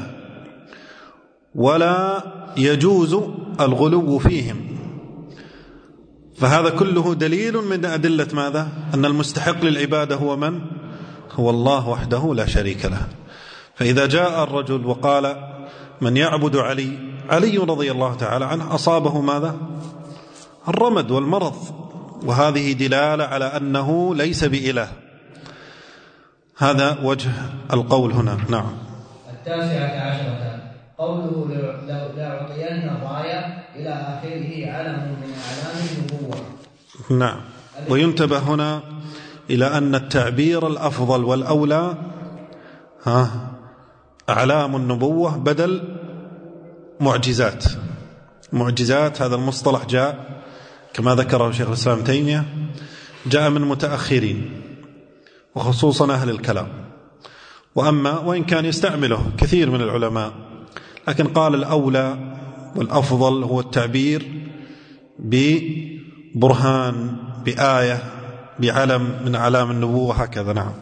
ولا يجوز الغلو فيهم. فهذا كله دليل من أدلة ماذا؟ أن المستحق للعبادة هو من؟ هو الله وحده لا شريك له. فإذا جاء الرجل وقال من يعبد علي، علي رضي الله تعالى عنه أصابه ماذا؟ الرمد والمرض، وهذه دلالة على أنه ليس بإله. هذا وجه القول هنا. نعم. التاسعة عشرة قوله لأعطين الراية إلى آخره علم من أعلام النبوة. نعم. وينتبه هنا إلى أن التعبير الأفضل والأولى ها أعلام النبوة بدل معجزات. معجزات هذا المصطلح جاء كما ذكره شيخ الإسلام ابن تيمية، جاء من متأخرين وخصوصا أهل الكلام، وأما وإن كان يستعمله كثير من العلماء، لكن قال الأولى والأفضل هو التعبير ببرهان، بآية، بعلم من أعلام النبوة، هكذا. نعم.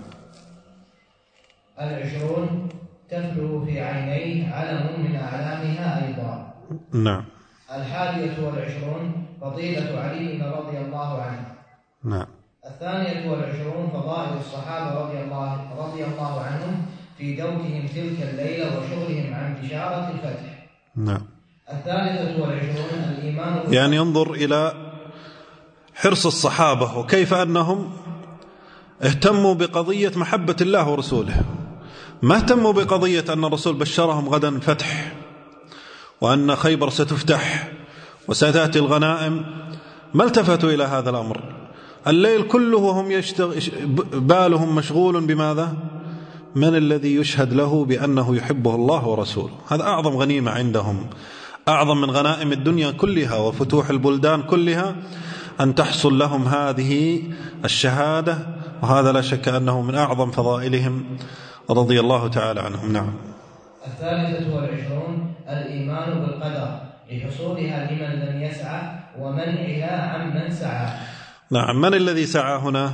العشرون تفلو في عينيه علم من أعلامها أيضا. نعم. الحادية والعشرون فضيلة علي رضي الله عنه. نعم. الثانية والعشرون فضائل الصحابة رضي الله, رضي الله عنهم في دوتهم تلك الليلة وشغلهم عن بشارة الفتح. نعم. الثالثة والعشرون الإيمان، يعني انظر إلى حرص الصحابة وكيف أنهم اهتموا بقضية محبة الله ورسوله، ما اهتموا بقضية أن الرسول بشرهم غدا فتح وأن خيبر ستفتح وستأتي الغنائم، ما التفتوا إلى هذا الأمر. الليل كله وهم يشتغل بالهم مشغول بماذا؟ من الذي يشهد له بأنه يحبه الله ورسوله. هذا أعظم غنيمة عندهم، أعظم من غنائم الدنيا كلها وفتوح البلدان كلها، أن تحصل لهم هذه الشهادة، وهذا لا شك أنه من أعظم فضائلهم رضي الله تعالى عنهم. نعم. الثالثة والعشرون الإيمان بالقدر لحصولها لمن لم يسعى ومنعها عمن سعى. نعم. من الذي سعى هنا؟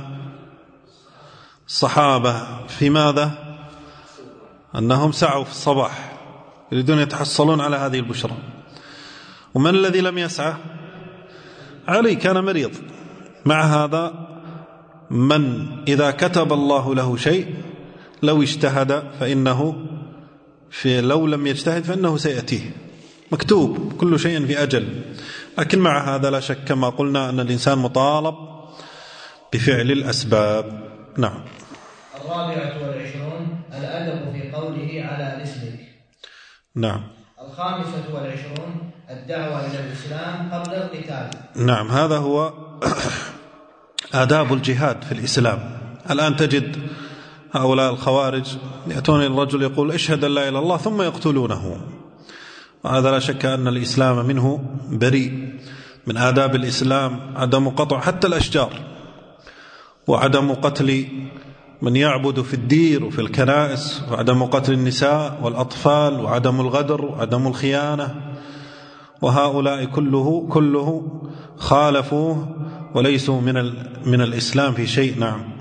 الصحابة. في ماذا؟ أنهم سعوا في الصباح يريدون يتحصلون على هذه البشرى. ومن الذي لم يسعى؟ علي كان مريض. مع هذا من إذا كتب الله له شيء لو اجتهد فإنه في لو لم يجتهد فإنه سيأتيه، مكتوب كل شيء في أجل. لكن مع هذا لا شك كما قلنا أن الإنسان مطالب بفعل الأسباب. نعم. الرابعة والعشرون الأدب في قوله على رسلك. نعم. الخامسة والعشرون الدعوة إلى الإسلام قبل القتال. نعم. هذا هو آداب الجهاد في الإسلام. الآن تجد هؤلاء الخوارج يأتون الرجل يقول اشهد أن لا إله إلا الله ثم يقتلونه، وهذا لا شك أن الإسلام منه بريء. من آداب الإسلام عدم قطع حتى الأشجار، وعدم قتل من يعبد في الدير وفي الكنائس، وعدم قتل النساء والأطفال، وعدم الغدر وعدم الخيانة. وهؤلاء كله كله خالفوه وليسوا من من الإسلام في شيء. نعم.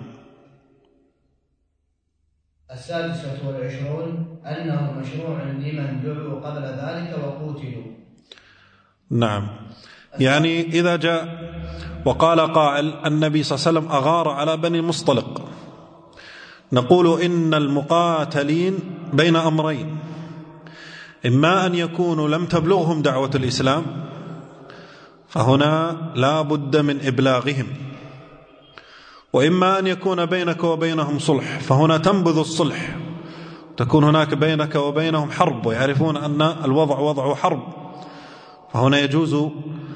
السادسة والعشرون أنه مشروع لمن دعوا قبل ذلك وقتلوا. نعم. يعني إذا جاء وقال قائل النبي صلى الله عليه وسلم أغار على بني المصطلق، نقول إن المقاتلين بين أمرين: إما أن يكونوا لم تبلغهم دعوة الإسلام فهنا لا بد من إبلاغهم، وإما أن يكون بينك وبينهم صلح فهنا تنبذ الصلح، تكون هناك بينك وبينهم حرب ويعرفون أن الوضع وضع حرب، فهنا يجوز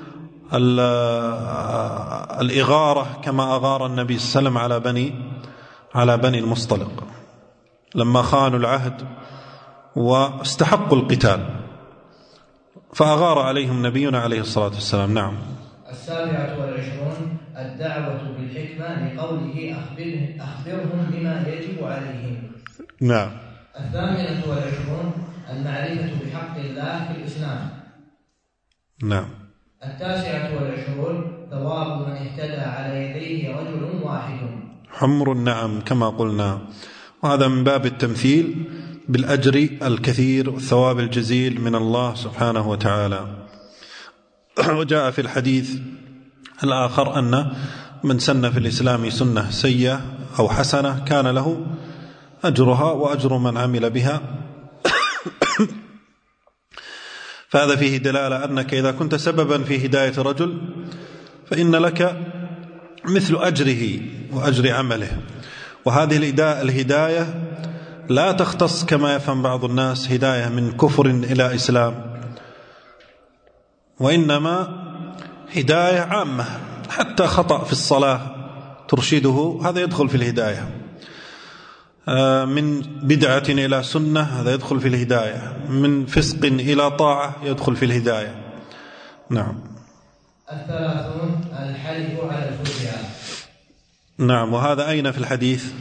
الإغارة كما أغار النبي صلى الله عليه وسلم على بني على بني المصطلق لما خانوا العهد واستحقوا القتال، فأغار عليهم نبينا عليه الصلاة والسلام. نعم. السابعة والعشرون الدعوة بالحكمة لقوله أخبر أخبرهم بما يجب عليهم. نعم. الثامنة والعشرون المعرفة بحق الله في الإسلام. نعم. التاسعة والعشرون ثواب من اهتدى على يديه رجل واحد حمر. نعم كما قلنا، وهذا من باب التمثيل بالأجر الكثير والثواب الجزيل من الله سبحانه وتعالى. وجاء في الحديث الآخر أن من سن في الإسلام سنة سيئة أو حسنة كان له أجرها وأجر من عمل بها. فهذا فيه دلالة أنك إذا كنت سببا في هداية رجل فإن لك مثل أجره وأجر عمله. وهذه الهداية لا تختص كما يفهم بعض الناس هداية من كفر إلى إسلام، وإنما هداية عامة، حتى خطأ في الصلاة ترشده هذا يدخل في الهداية، من بدعة إلى سنة هذا يدخل في الهداية، من فسق إلى طاعة يدخل في الهداية. نعم. الثلاثون الحلف على الفتيان. نعم. وهذا أين في الحديث؟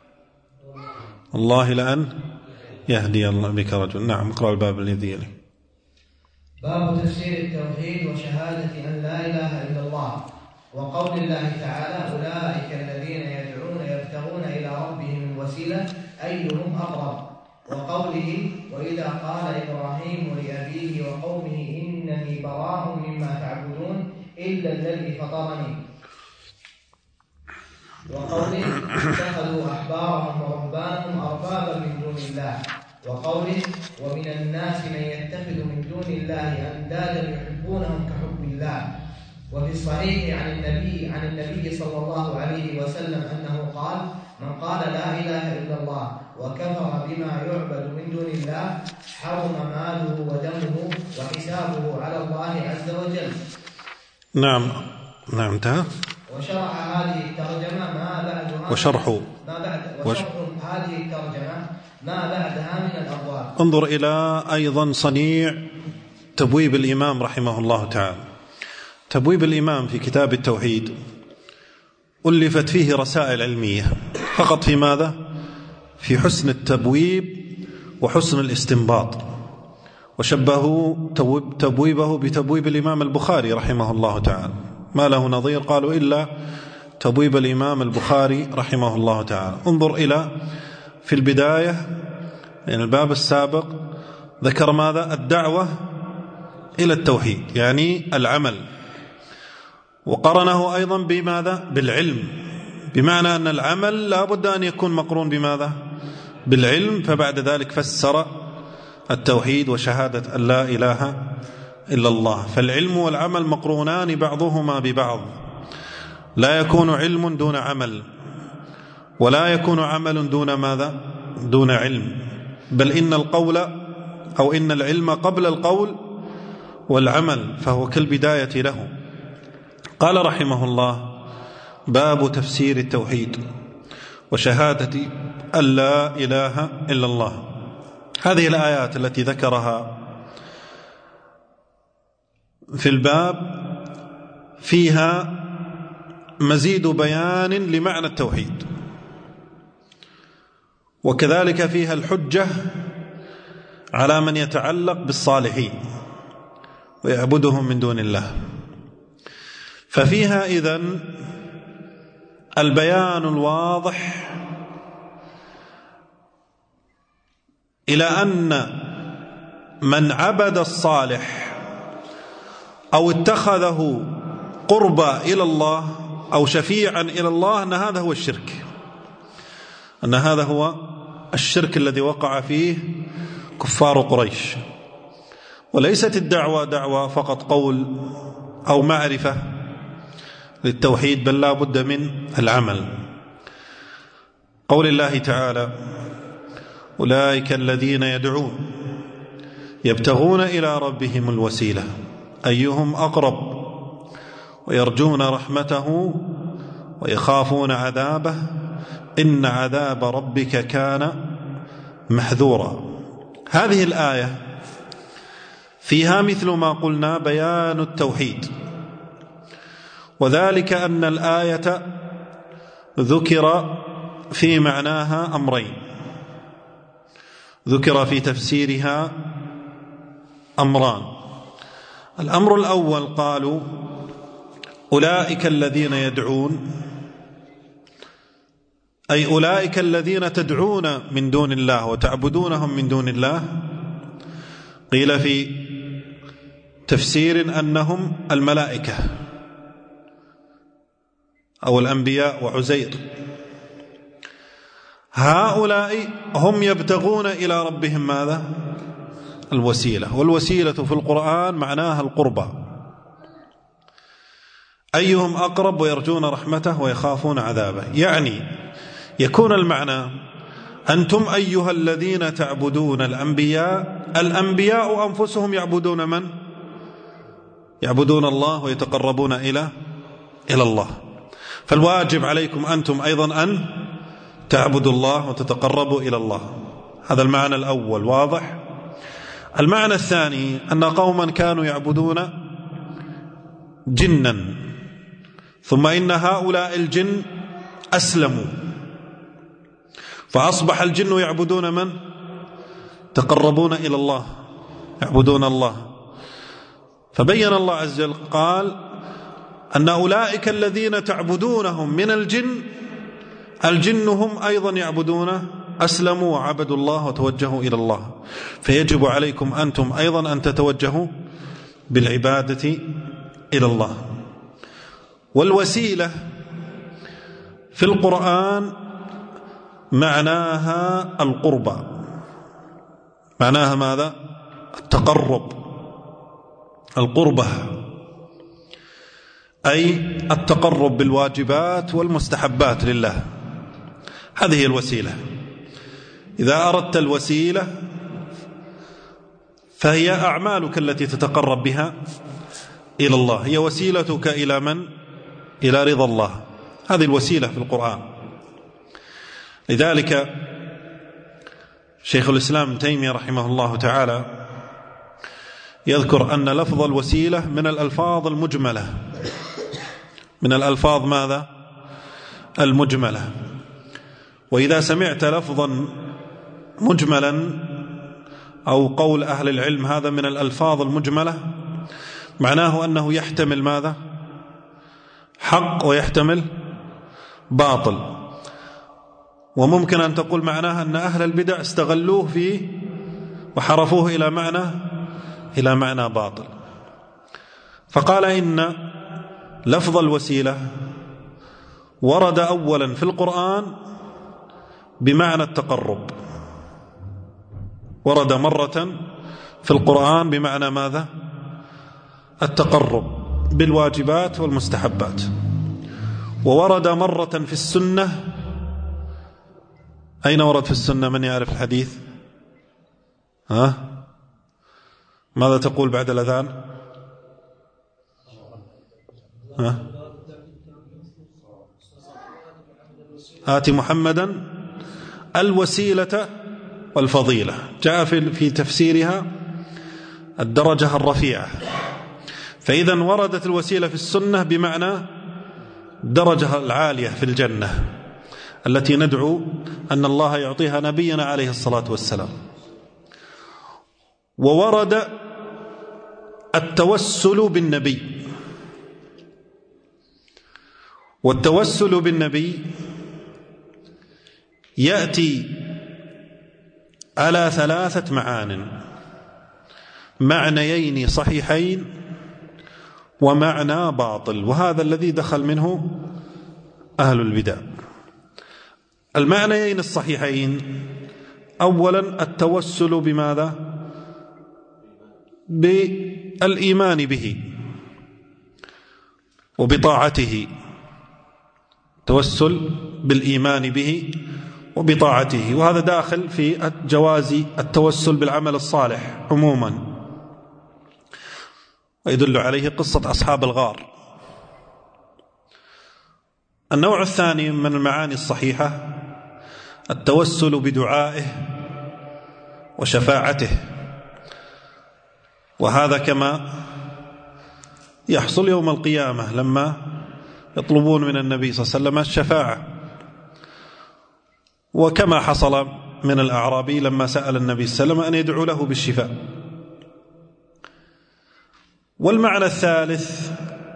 الله لأن يهدي الله بك رجل. نعم. اقرأ الباب الذي يلي. باب تفسير التوحيد وشهادة أن لا إله إلا الله، وقول الله تعالى أولئك الذين يدعون يبتغون إلى ربهم الوسيلة أيهم أقرب، وقوله وإذا قال إبراهيم لأبيه وقومه إنني براء مما تعبدون إلا الذي فطرني. وقوله اتخذوا أحبارهم ورهبانهم أربابا من دون الله، وقوله ومن الناس من يتخذ من دون الله أندادا يحبونهم كحب الله. وفي الصحيح عن النبي عن النبي صلى الله عليه وسلم أنه قال: من قال لا إله إلا الله وكفر بما يعبد من دون الله حرم ماله ودمه وحسابه على الله عز وجل. نعم نعم انتهى. وشرح هذه الترجمة ما بعدها وشرح ما بعد وشرح هذه الترجمة ما بعدها من الأبواب. انظر إلى أيضا صنيع تبويب الإمام رحمه الله تعالى. تبويب الإمام في كتاب التوحيد ألفت فيه رسائل علمية فقط في ماذا؟ في حسن التبويب وحسن الاستنباط، وشبهوا تبويبه بتبويب الإمام البخاري رحمه الله تعالى، ما له نظير قالوا إلا تبويب الإمام البخاري رحمه الله تعالى. انظر إلى في البداية يعني الباب السابق ذكر ماذا؟ الدعوة إلى التوحيد يعني العمل، وقرنه أيضا بماذا؟ بالعلم، بمعنى أن العمل لا بد أن يكون مقرون بماذا؟ بالعلم. فبعد ذلك فسر التوحيد وشهادة أن لا إله إلا الله. فالعلم والعمل مقرونان بعضهما ببعض، لا يكون علم دون عمل، ولا يكون عمل دون ماذا؟ دون علم، بل إن القول أو إن العلم قبل القول والعمل، فهو كالبداية له. قال رحمه الله: باب تفسير التوحيد وشهادة أن لا إله إلا الله. هذه الآيات التي ذكرها في الباب فيها مزيد بيان لمعنى التوحيد، وكذلك فيها الحجة على من يتعلق بالصالحين ويعبدهم من دون الله. ففيها إذن البيان الواضح إلى أن من عبد الصالح أو اتخذه قربا إلى الله أو شفيعا إلى الله أن هذا هو الشرك، أن هذا هو الشرك الذي وقع فيه كفار قريش. وليست الدعوة دعوة فقط قول أو معرفة للتوحيد، بل لا بد من العمل. قول الله تعالى: أولئك الذين يدعون يبتغون إلى ربهم الوسيلة أيهم أقرب ويرجون رحمته ويخافون عذابه إن عذاب ربك كان محذورا. هذه الآية فيها مثل ما قلنا بيان التوحيد، وذلك أن الآية ذكر في معناها أمرين، ذكر في تفسيرها أمران. الأمر الأول قالوا أولئك الذين يدعون، أي أولئك الذين تدعون من دون الله وتعبدونهم من دون الله. قيل في تفسير أنهم الملائكة أو الأنبياء وعزير. هؤلاء هم يبتغون إلى ربهم ماذا؟ الوسيلة، والوسيلة في القرآن معناها القربى، أيهم أقرب ويرجون رحمته ويخافون عذابه. يعني يكون المعنى أنتم أيها الذين تعبدون الأنبياء، الأنبياء أنفسهم يعبدون من؟ يعبدون الله ويتقربون إلى إلى الله. فالواجب عليكم أنتم أيضا أن تعبدوا الله وتتقربوا إلى الله. هذا المعنى الأول واضح. المعنى الثاني أن قوما كانوا يعبدون جنا، ثم إن هؤلاء الجن أسلموا، فأصبح الجن يعبدون من؟ تقربون إلى الله، يعبدون الله. فبين الله عز وجل قال أن أولئك الذين تعبدونهم من الجن، الجن هم أيضا يعبدون، أسلموا وعبدوا الله وتوجهوا إلى الله. فيجب عليكم أنتم أيضا أن تتوجهوا بالعبادة إلى الله. والوسيلة في القرآن معناها القربى، معناها ماذا؟ التقرب، القربة، أي التقرب بالواجبات والمستحبات لله. هذه الوسيلة. إذا أردت الوسيلة فهي أعمالك التي تتقرب بها إلى الله، هي وسيلتك إلى من؟ إلى رضا الله. هذه الوسيلة في القرآن. لذلك شيخ الإسلام ابن تيمية رحمه الله تعالى يذكر أن لفظ الوسيلة من الألفاظ المجملة، من الألفاظ ماذا؟ المجملة. وإذا سمعت لفظا مجملا أو قول أهل العلم هذا من الألفاظ المجملة، معناه أنه يحتمل ماذا؟ حق ويحتمل باطل. وممكن أن تقول معناها أن أهل البدع استغلوه فيه وحرفوه إلى معنى إلى معنى باطل. فقال إن لفظ الوسيلة ورد أولا في القرآن بمعنى التقرب، ورد مرة في القرآن بمعنى ماذا؟ التقرب بالواجبات والمستحبات. وورد مرة في السنة. أين ورد في السنة؟ من يعرف الحديث؟ ها؟ ماذا تقول بعد الأذان؟ ها؟ آتي محمدا الوسيلة والفضيلة. جاء في في تفسيرها الدرجة الرفيعة. فإذا وردت الوسيلة في السنة بمعنى الدرجة العالية في الجنة التي ندعو أن الله يعطيها نبينا عليه الصلاة والسلام. وورد التوسل بالنبي، والتوسل بالنبي يأتي على ثلاثة معان: معنيين صحيحين ومعنى باطل، وهذا الذي دخل منه أهل البدع. المعنيين الصحيحين: أولا التوسل بماذا؟ بالإيمان به وبطاعته، توسل بالإيمان به وبطاعته، وهذا داخل في جواز التوسل بالعمل الصالح عموما، ويدل عليه قصة أصحاب الغار. النوع الثاني من المعاني الصحيحة التوسل بدعائه وشفاعته، وهذا كما يحصل يوم القيامة لما يطلبون من النبي صلى الله عليه وسلم الشفاعة، وكما حصل من الأعرابي لما سأل النبي صلى الله عليه وسلم أن يدعو له بالشفاء. والمعنى الثالث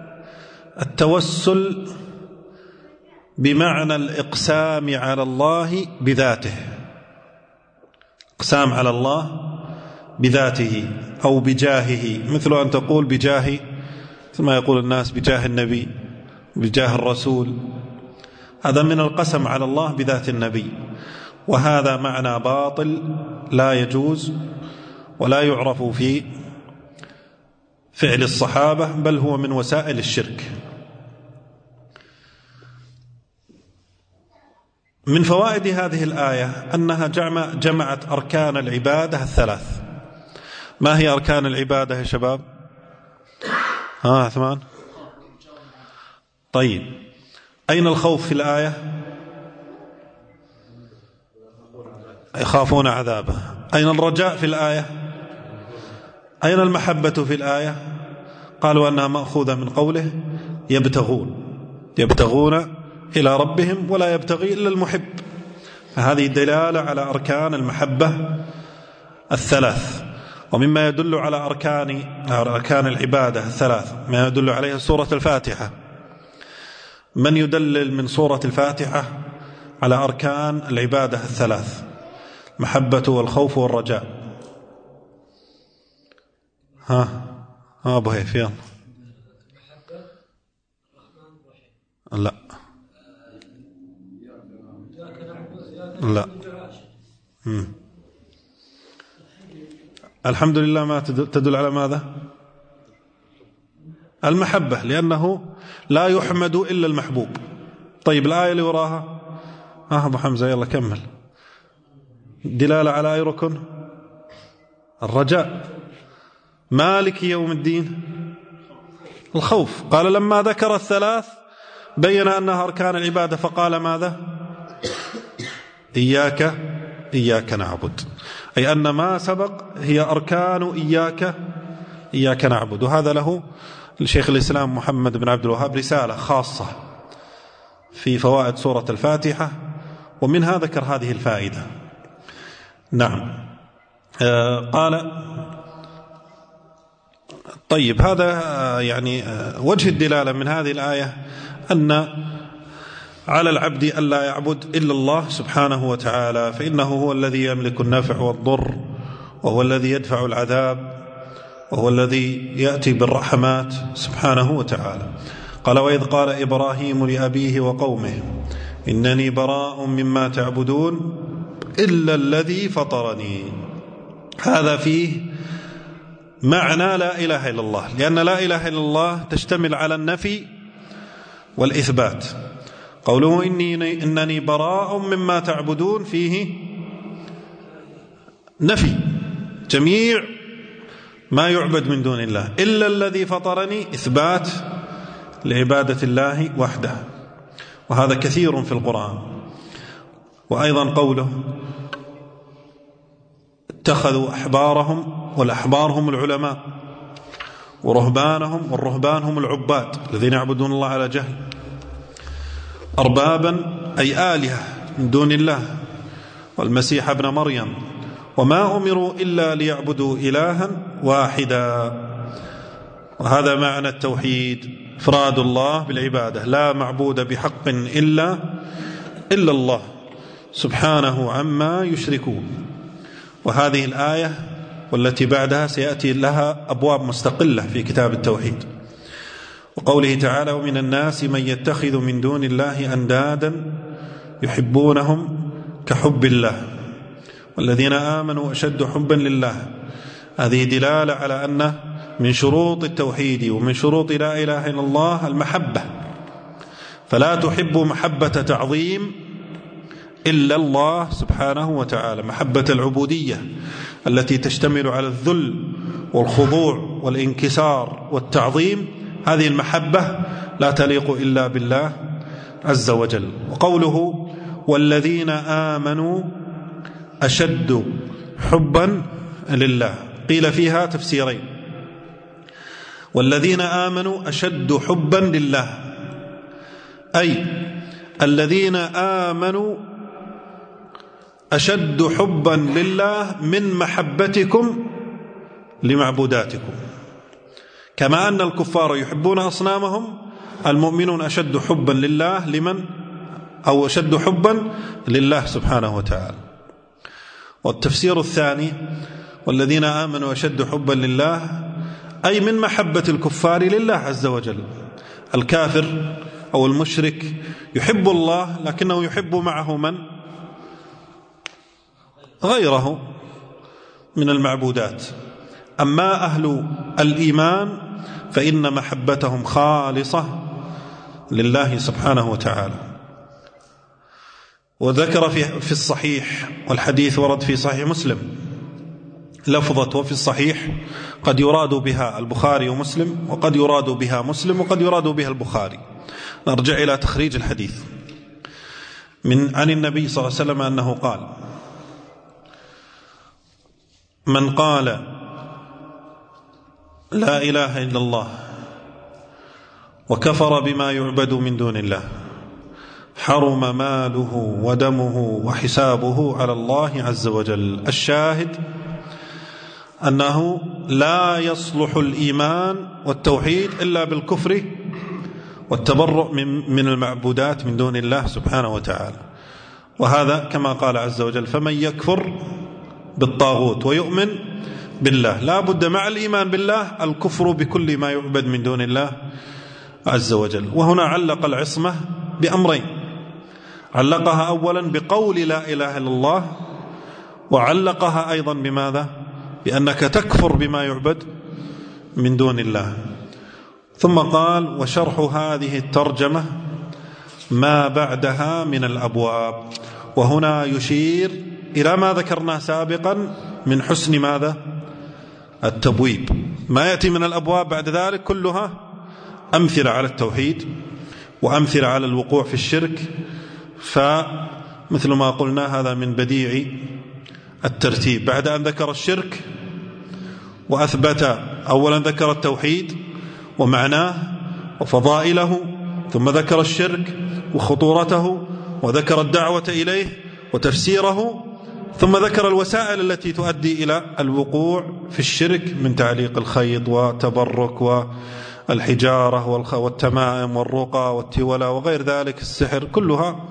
التوسل بمعنى الإقسام على الله بذاته، إقسام على الله بذاته أو بجاهه، مثل أن تقول بجاه، مثل ما يقول الناس بجاه النبي، بجاه الرسول، هذا من القسم على الله بذات النبي، وهذا معنى باطل لا يجوز ولا يعرف في فعل الصحابة، بل هو من وسائل الشرك. من فوائد هذه الآية أنها جمعت أركان العبادة الثلاث. ما هي أركان العبادة يا شباب؟ ها عثمان؟ طيب، أين الخوف في الآية؟ يخافون عذابه. أين الرجاء في الآية؟ أين المحبة في الآية؟ قالوا أنها مأخوذة من قوله يبتغون، يبتغون إلى ربهم ولا يبتغي إلا المحب. هذه دلالة على أركان المحبة الثلاث. ومما يدل على أركان أركان العبادة الثلاث ما يدل عليه سورة الفاتحة. من يدلل من سورة الفاتحة على أركان العبادة الثلاث: محبة والخوف والرجاء؟ ها ها أبو هيفيان؟ لا، لا. مم. الحمد لله ما تدل على ماذا؟ المحبة، لأنه لا يحمد إلا المحبوب. طيب الآية اللي وراها ها أبو حمزة يلا كمل. دلالة على أي ركن؟ الرجاء. مالك يوم الدين الخوف. قال لما ذكر الثلاث بين أنها أركان العبادة فقال ماذا؟ إياك إياك نعبد، أي أن ما سبق هي أركان إياك إياك نعبد. وهذا له الشيخ الإسلام محمد بن عبد الوهاب رسالة خاصة في فوائد سورة الفاتحة، ومنها ذكر هذه الفائدة. نعم. آه قال طيب هذا يعني وجه الدلالة من هذه الآية أن على العبد ألا يعبد إلا الله سبحانه وتعالى، فإنه هو الذي يملك النفع والضر، وهو الذي يدفع العذاب، وهو الذي يأتي بالرحمات سبحانه وتعالى. قال وإذ قال إبراهيم لأبيه وقومه إنني براء مما تعبدون إلا الذي فطرني. هذا فيه معنى لا إله إلا الله، لأن لا إله إلا الله تشتمل على النفي والإثبات. قوله إني إنني براء مما تعبدون فيه نفي جميع ما يعبد من دون الله، إلا الذي فطرني إثبات لعبادة الله وحده، وهذا كثير في القرآن. وأيضا قوله اتخذوا أحبارهم، والأحبار هم العلماء، ورهبانهم، والرهبان هم العباد الذين يعبدون الله على جهل، أربابا أي آلهة من دون الله، والمسيح ابن مريم، وما أمروا إلا ليعبدوا إلها واحدا. وهذا معنى التوحيد، إفراد الله بالعبادة، لا معبود بحق إلا إلا الله سبحانه عما يشركون. وهذه الآية والتي بعدها سيأتي لها أبواب مستقلة في كتاب التوحيد. وقوله تعالى ومن الناس من يتخذ من دون الله أندادا يحبونهم كحب الله والذين آمنوا أشد حبا لله. هذه دلالة على أن من شروط التوحيد ومن شروط لا إله إلا الله المحبة، فلا تحب محبة تعظيم إلا الله سبحانه وتعالى، محبة العبودية التي تشتمل على الذل والخضوع والانكسار والتعظيم، هذه المحبة لا تليق إلا بالله عز وجل. وقوله والذين آمنوا أشد حبا لله، قيل فيها تفسيرين: والذين آمنوا أشد حبا لله، أي الذين آمنوا أشد حبا لله من محبتكم لمعبوداتكم، كما أن الكفار يحبون أصنامهم، المؤمنون أشد حبا لله لمن أو أشد حبا لله سبحانه وتعالى. والتفسير الثاني والذين آمنوا أشد حبا لله أي من محبة الكفار لله عز وجل. الكافر أو المشرك يحب الله لكنه يحب معه من؟ غيره من المعبودات. أما أهل الإيمان فإن محبتهم خالصة لله سبحانه وتعالى. وذكر في الصحيح، والحديث ورد في صحيح مسلم لفظة وفي الصحيح قد يراد بها البخاري ومسلم، وقد يراد بها مسلم، وقد يراد بها البخاري. نرجع إلى تخريج الحديث من عن النبي صلى الله عليه وسلم أنه قال: من قال لا إله إلا الله وكفر بما يعبد من دون الله حرم ماله ودمه وحسابه على الله عز وجل. الشاهد أنه لا يصلح الإيمان والتوحيد إلا بالكفر والتبرؤ من المعبودات من دون الله سبحانه وتعالى. وهذا كما قال عز وجل: فمن يكفر بالطاغوت ويؤمن بالله. لا بد مع الإيمان بالله الكفر بكل ما يعبد من دون الله عز وجل. وهنا علق العصمة بأمرين: علقها أولا بقول لا إله إلا الله، وعلقها أيضا بماذا؟ بأنك تكفر بما يعبد من دون الله. ثم قال: وشرح هذه الترجمة ما بعدها من الأبواب. وهنا يشير إلى ما ذكرناه سابقا من حسن ماذا؟ التبويب. ما يأتي من الأبواب بعد ذلك كلها أمثلة على التوحيد وأمثلة على الوقوع في الشرك. فمثل ما قلنا هذا من بديع الترتيب، بعد أن ذكر الشرك وأثبت أولا ذكر التوحيد ومعناه وفضائله، ثم ذكر الشرك وخطورته، وذكر الدعوة إليه وتفسيره، ثم ذكر الوسائل التي تؤدي إلى الوقوع في الشرك من تعليق الخيط وتبرك والحجارة والتمائم والرقى والتولى وغير ذلك، السحر، كلها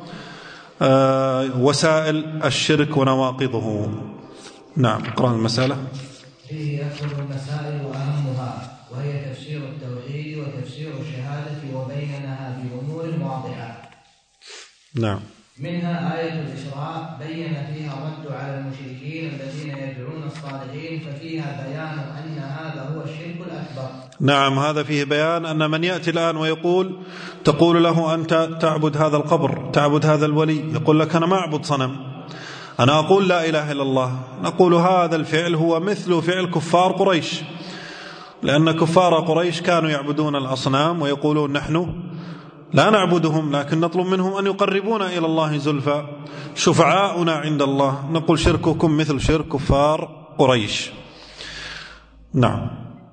وسائل الشرك ونواقضه. نعم، اقرأ المسألة. فيه يذكر المسائل وأهمها، وهي تفسير التوحيد وتفسير الشهادة، وبينها بأمور واضحة. نعم. منها آية الإسراء بين فيها الرد على المشركين الذين يدعون الصالحين، ففيها بيان أن هذا هو الشرك الأكبر. نعم، هذا فيه بيان أن من يأتي الآن ويقول تقول له أنت تعبد هذا القبر، تعبد هذا الولي، يقول لك أنا ما أعبد صنم، أنا أقول لا إله إلا الله، نقول هذا الفعل هو مثل فعل كفار قريش، لأن كفار قريش كانوا يعبدون الأصنام ويقولون نحن لا نعبدهم لكن نطلب منهم أن يقربونا إلى الله زلفى، شفعاؤنا عند الله. نقول شرككم مثل شرك كفار قريش. نعم.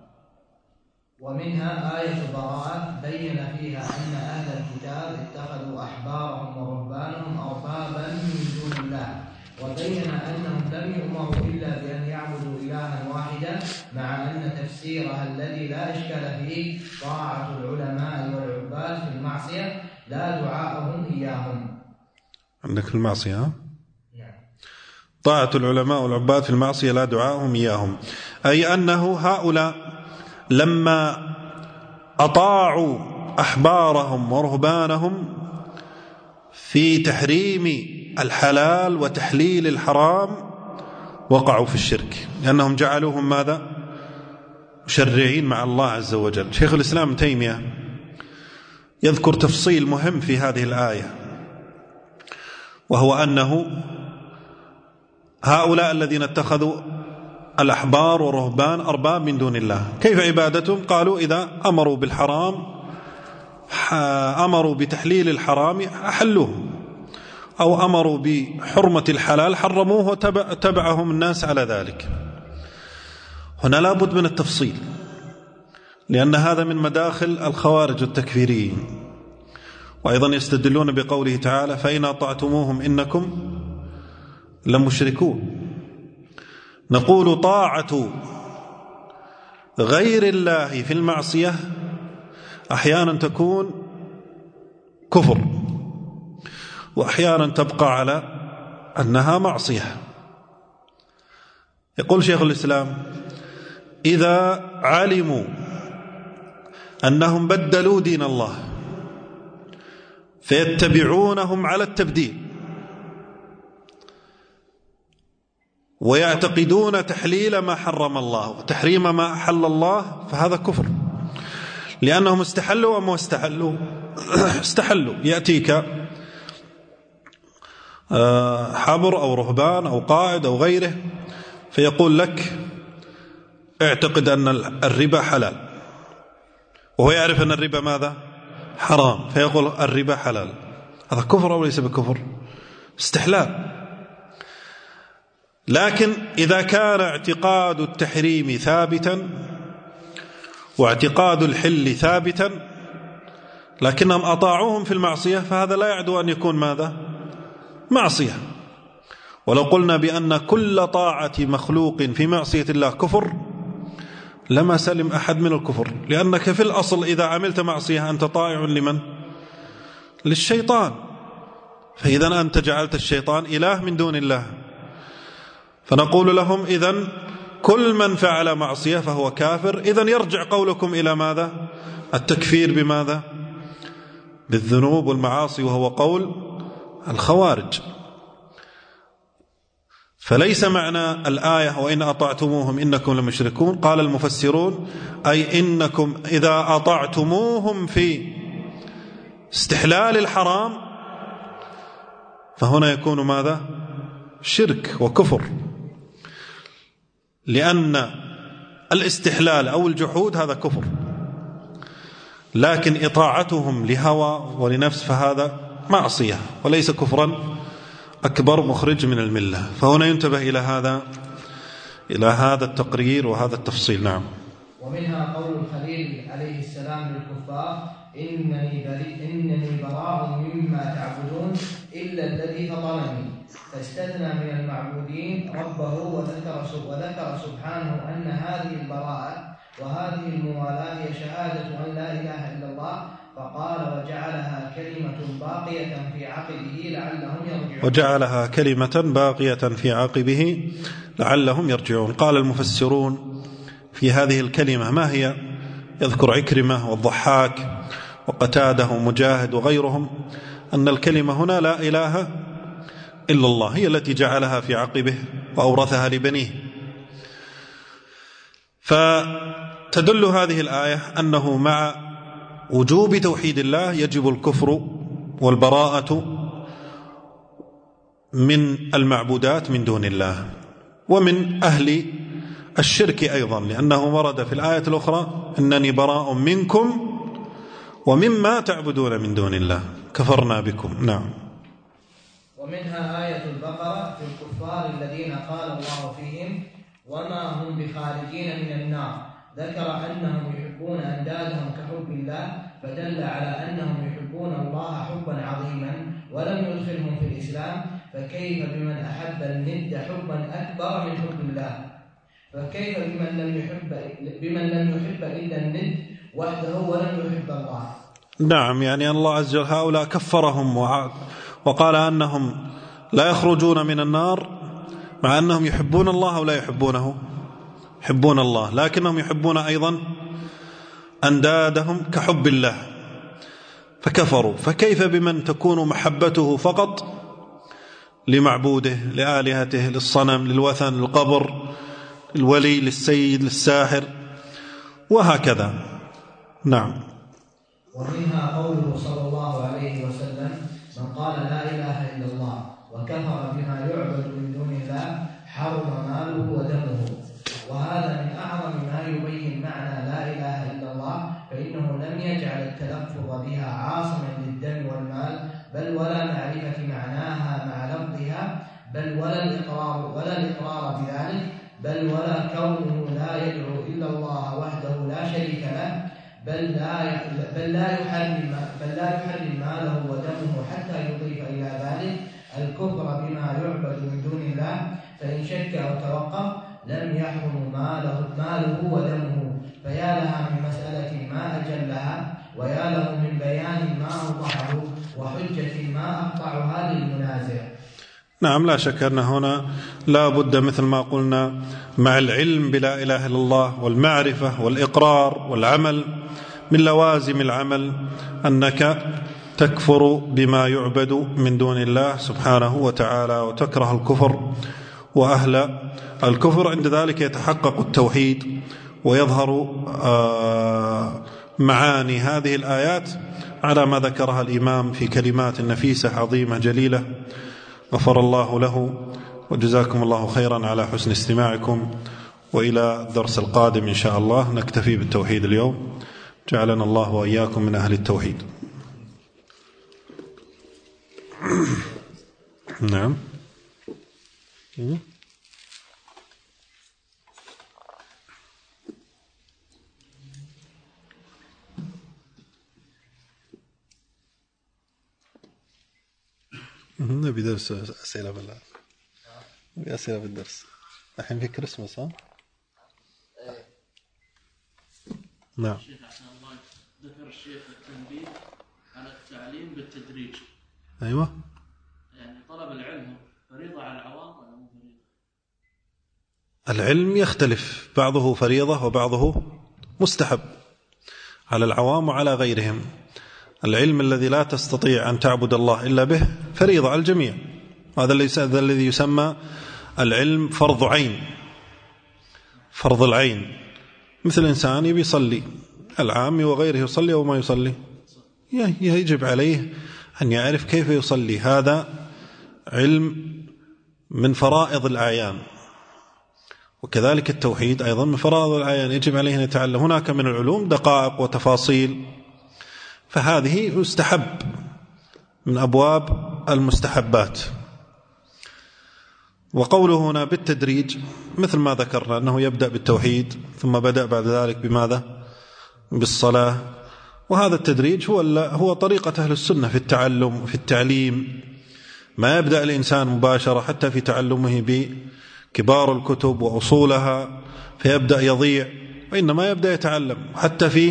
ومنها آية البراءة بين فيها أن أهل الكتاب اتخذوا أحبارهم ورهبانهم أربابا من دون الله، وبين أنهم لم يؤمروا إلا بأن يعبدوا إلها واحدا، مع أن تفسيرها الذي لا إشكال فيه طاعة العلماء والعباد في المعصية لا دعاءهم إياهم. عندك المعصية، طاعة العلماء والعباد في المعصية لا دعاءهم إياهم، أي أنه هؤلاء لما أطاعوا أحبارهم ورهبانهم في تحريم الحلال وتحليل الحرام وقعوا في الشرك، لأنهم جعلوهم ماذا؟ مشرعين مع الله عز وجل. شيخ الإسلام تيمية يذكر تفصيل مهم في هذه الآية، وهو أنه هؤلاء الذين اتخذوا الأحبار والرهبان أرباب من دون الله، كيف عبادتهم؟ قالوا إذا أمروا بالحرام أمروا بتحليل الحرام أحلوه، أو أمروا بحرمة الحلال حرموه، وتبعهم الناس على ذلك. هنا لا بد من التفصيل، لأن هذا من مداخل الخوارج التكفيريين. وأيضا يستدلون بقوله تعالى: فإن أطعتموهم إنكم لمشركون. نقول طاعة غير الله في المعصية أحيانا تكون كفر، وأحيانا تبقى على أنها معصية. يقول شيخ الإسلام: إذا علموا أنهم بدلوا دين الله فيتبعونهم على التبديل، ويعتقدون تحليل ما حرم الله وتحريم ما أحل الله، فهذا كفر، لأنهم استحلوا أم استحلوا استحلوا. يأتيك حبر أو رهبان أو قائد أو غيره فيقول لك اعتقد أن الربا حلال، وهو يعرف أن الربا ماذا؟ حرام، فيقول الربا حلال. هذا كفر أو ليس بكفر؟ استحلال. لكن إذا كان اعتقاد التحريم ثابتا واعتقاد الحل ثابتا لكنهم أطاعوهم في المعصية، فهذا لا يعدو أن يكون ماذا؟ معصية. ولو قلنا بأن كل طاعة مخلوق في معصية الله كفر لما سلم أحد من الكفر، لأنك في الأصل إذا عملت معصية أنت طائع لمن؟ للشيطان، فإذا أنت جعلت الشيطان إله من دون الله. فنقول لهم إذن كل من فعل معصية فهو كافر. إذن يرجع قولكم إلى ماذا؟ التكفير بماذا؟ بالذنوب والمعاصي، وهو قول الخوارج. فليس معنى الآية وإن أطعتموهم إنكم لمشركون، قال المفسرون أي إنكم إذا أطعتموهم في استحلال الحرام فهنا يكون ماذا؟ شرك وكفر، لأن الاستحلال أو الجحود هذا كفر، لكن إطاعتهم لهوى ولنفس فهذا معصية وليس كفرا أكبر مخرج من الملة. فهنا ينتبه إلى هذا إلى هذا التقرير وهذا التفصيل. نعم. ومنها قول الخليل عليه السلام للكفار إنني بريء إنني براء مما تعبدون إلا الذي فطرني، فاستثنى من المعبودين ربه وذكر وذكر سبحانه أن هذه البراءة وهذه الموالاة هي شهادة أن لا إله إلا الله، فقال وجعلها كلمة باقية في عقبه لعلهم يرجعون وجعلها كلمة باقية في عقبه لعلهم يرجعون. قال المفسرون في هذه الكلمة ما هي؟ يذكر عكرمة والضحاك وقتاده ومجاهد وغيرهم أن الكلمة هنا لا إله إلا الله هي التي جعلها في عقبه وأورثها لبنيه. فتدل هذه الآية أنه مع وجوب توحيد الله يجب الكفر والبراءة من المعبودات من دون الله ومن أهل الشرك أيضا، لأنه ورد في الآية الأخرى إنني براء منكم ومما تعبدون من دون الله كفرنا بكم. نعم. ومنها آية البقرة في الكفار الذين قال الله فيهم وما هم بخارجين من النار، ذكر أنهم يحبون أندادهم كحب الله، فدل على أنهم يحبون الله حبا عظيما ولم يدخلهم في الإسلام، فكيف بمن أحب الند حبا أكبر من حب الله؟ فكيف بمن لم يحب بمن لم يحب إلا الند وحده ولم يحب الله؟ نعم، يعني الله عز وجل هؤلاء كفرهم وقال أنهم لا يخرجون من النار مع أنهم يحبون الله أو لا يحبونه، يحبون الله، لكنهم يحبون أيضا أندادهم كحب الله فكفروا. فكيف بمن تكون محبته فقط لمعبوده لآلهته للصنم للوثن للقبر للولي للسيد للساحر وهكذا. نعم. ومنها قوله صلى الله عليه وسلم من قال لا إله إلا الله وكفر بما يعبد من دون الله حرم ماله ودمه، وهذا من أعظم ما يبين معنى لا إله إلا الله، فإنه لم يجعل التلفظ بها عاصما للدم والمال بل ولا معرفة معناها مع لفظها بل ولا الإقرار ولا الإقرار بذلك بل ولا كونه لا يدعو إلا الله وحده لا شريك له بل لا بل لا يحرم بل لا يحرم ماله ودمه حتى يضيف إلى ذلك الكفر بما يعبد من دون الله، فإن شك أو توقف لم يحرم ماله ماله ودمه. فيا لها من مسألة ما أجلها، ويا له من بيان ما أوضحه، وحجة ما أقطعها للمنازع. نعم، لا شك أن هنا لا بد مثل ما قلنا مع العلم بلا إله إلا الله والمعرفة والإقرار والعمل من لوازم العمل أنك تكفر بما يعبد من دون الله سبحانه وتعالى وتكره الكفر وأهل الكفر. عند ذلك يتحقق التوحيد ويظهر معاني هذه الآيات على ما ذكرها الإمام في كلمات نفيسة عظيمة جليلة، غفر الله له وجزاكم الله خيرا على حسن استماعكم. وإلى الدرس القادم إن شاء الله نكتفي بالتوحيد اليوم، جعلنا الله وإياكم من أهل التوحيد. نعم. نبي درس أسئلة بالله، نبي أسئلة بالدرس. الحين في كريسماس ها؟ نعم. الشيخ أحسن الله ذكر الشيخ التنبيه على التعليم بالتدريج. أيوة. يعني طلب العلم فريضة على العوام ولا مو فريضة؟ العلم يختلف، بعضه فريضة وبعضه مستحب على العوام وعلى غيرهم. العلم الذي لا تستطيع أن تعبد الله إلا به فريضة على الجميع. هذا الذي يسمى العلم فرض عين، فرض العين. مثل إنسان يبي يصلي، العامي وغيره يصلي أو ما يصلي، يجب عليه أن يعرف كيف يصلي. هذا علم من فرائض الأعيان. وكذلك التوحيد أيضا من فرائض الأعيان، يجب عليه أن يتعلم. هناك من العلوم دقائق وتفاصيل، فهذه يستحب من أبواب المستحبات. وقوله هنا بالتدريج مثل ما ذكرنا، أنه يبدأ بالتوحيد ثم بدأ بعد ذلك بماذا؟ بالصلاة. وهذا التدريج هو هو طريقة أهل السنة في التعلم في التعليم. ما يبدأ الإنسان مباشرة حتى في تعلمه بكبار الكتب وأصولها فيبدأ يضيع، وإنما يبدأ يتعلم. حتى في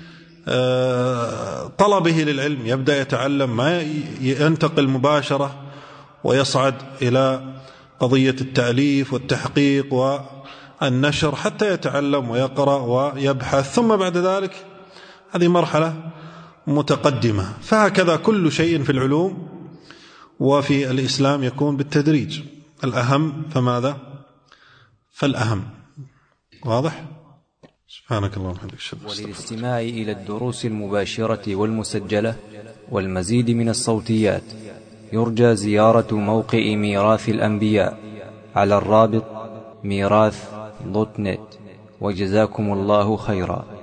طلبه للعلم يبدأ يتعلم، ما ينتقل مباشرة ويصعد إلى قضية التأليف والتحقيق والنشر حتى يتعلم ويقرأ ويبحث، ثم بعد ذلك هذه مرحلة متقدمة. فهكذا كل شيء في العلوم وفي الإسلام يكون بالتدريج. الأهم فماذا؟ فالأهم. واضح؟ سبحانك اللهم وبحمدك. وللاستماع إلى الدروس المباشرة والمسجلة والمزيد من الصوتيات يرجى زيارة موقع ميراث الأنبياء على الرابط ميراث دوت نت. وجزاكم الله خيرا.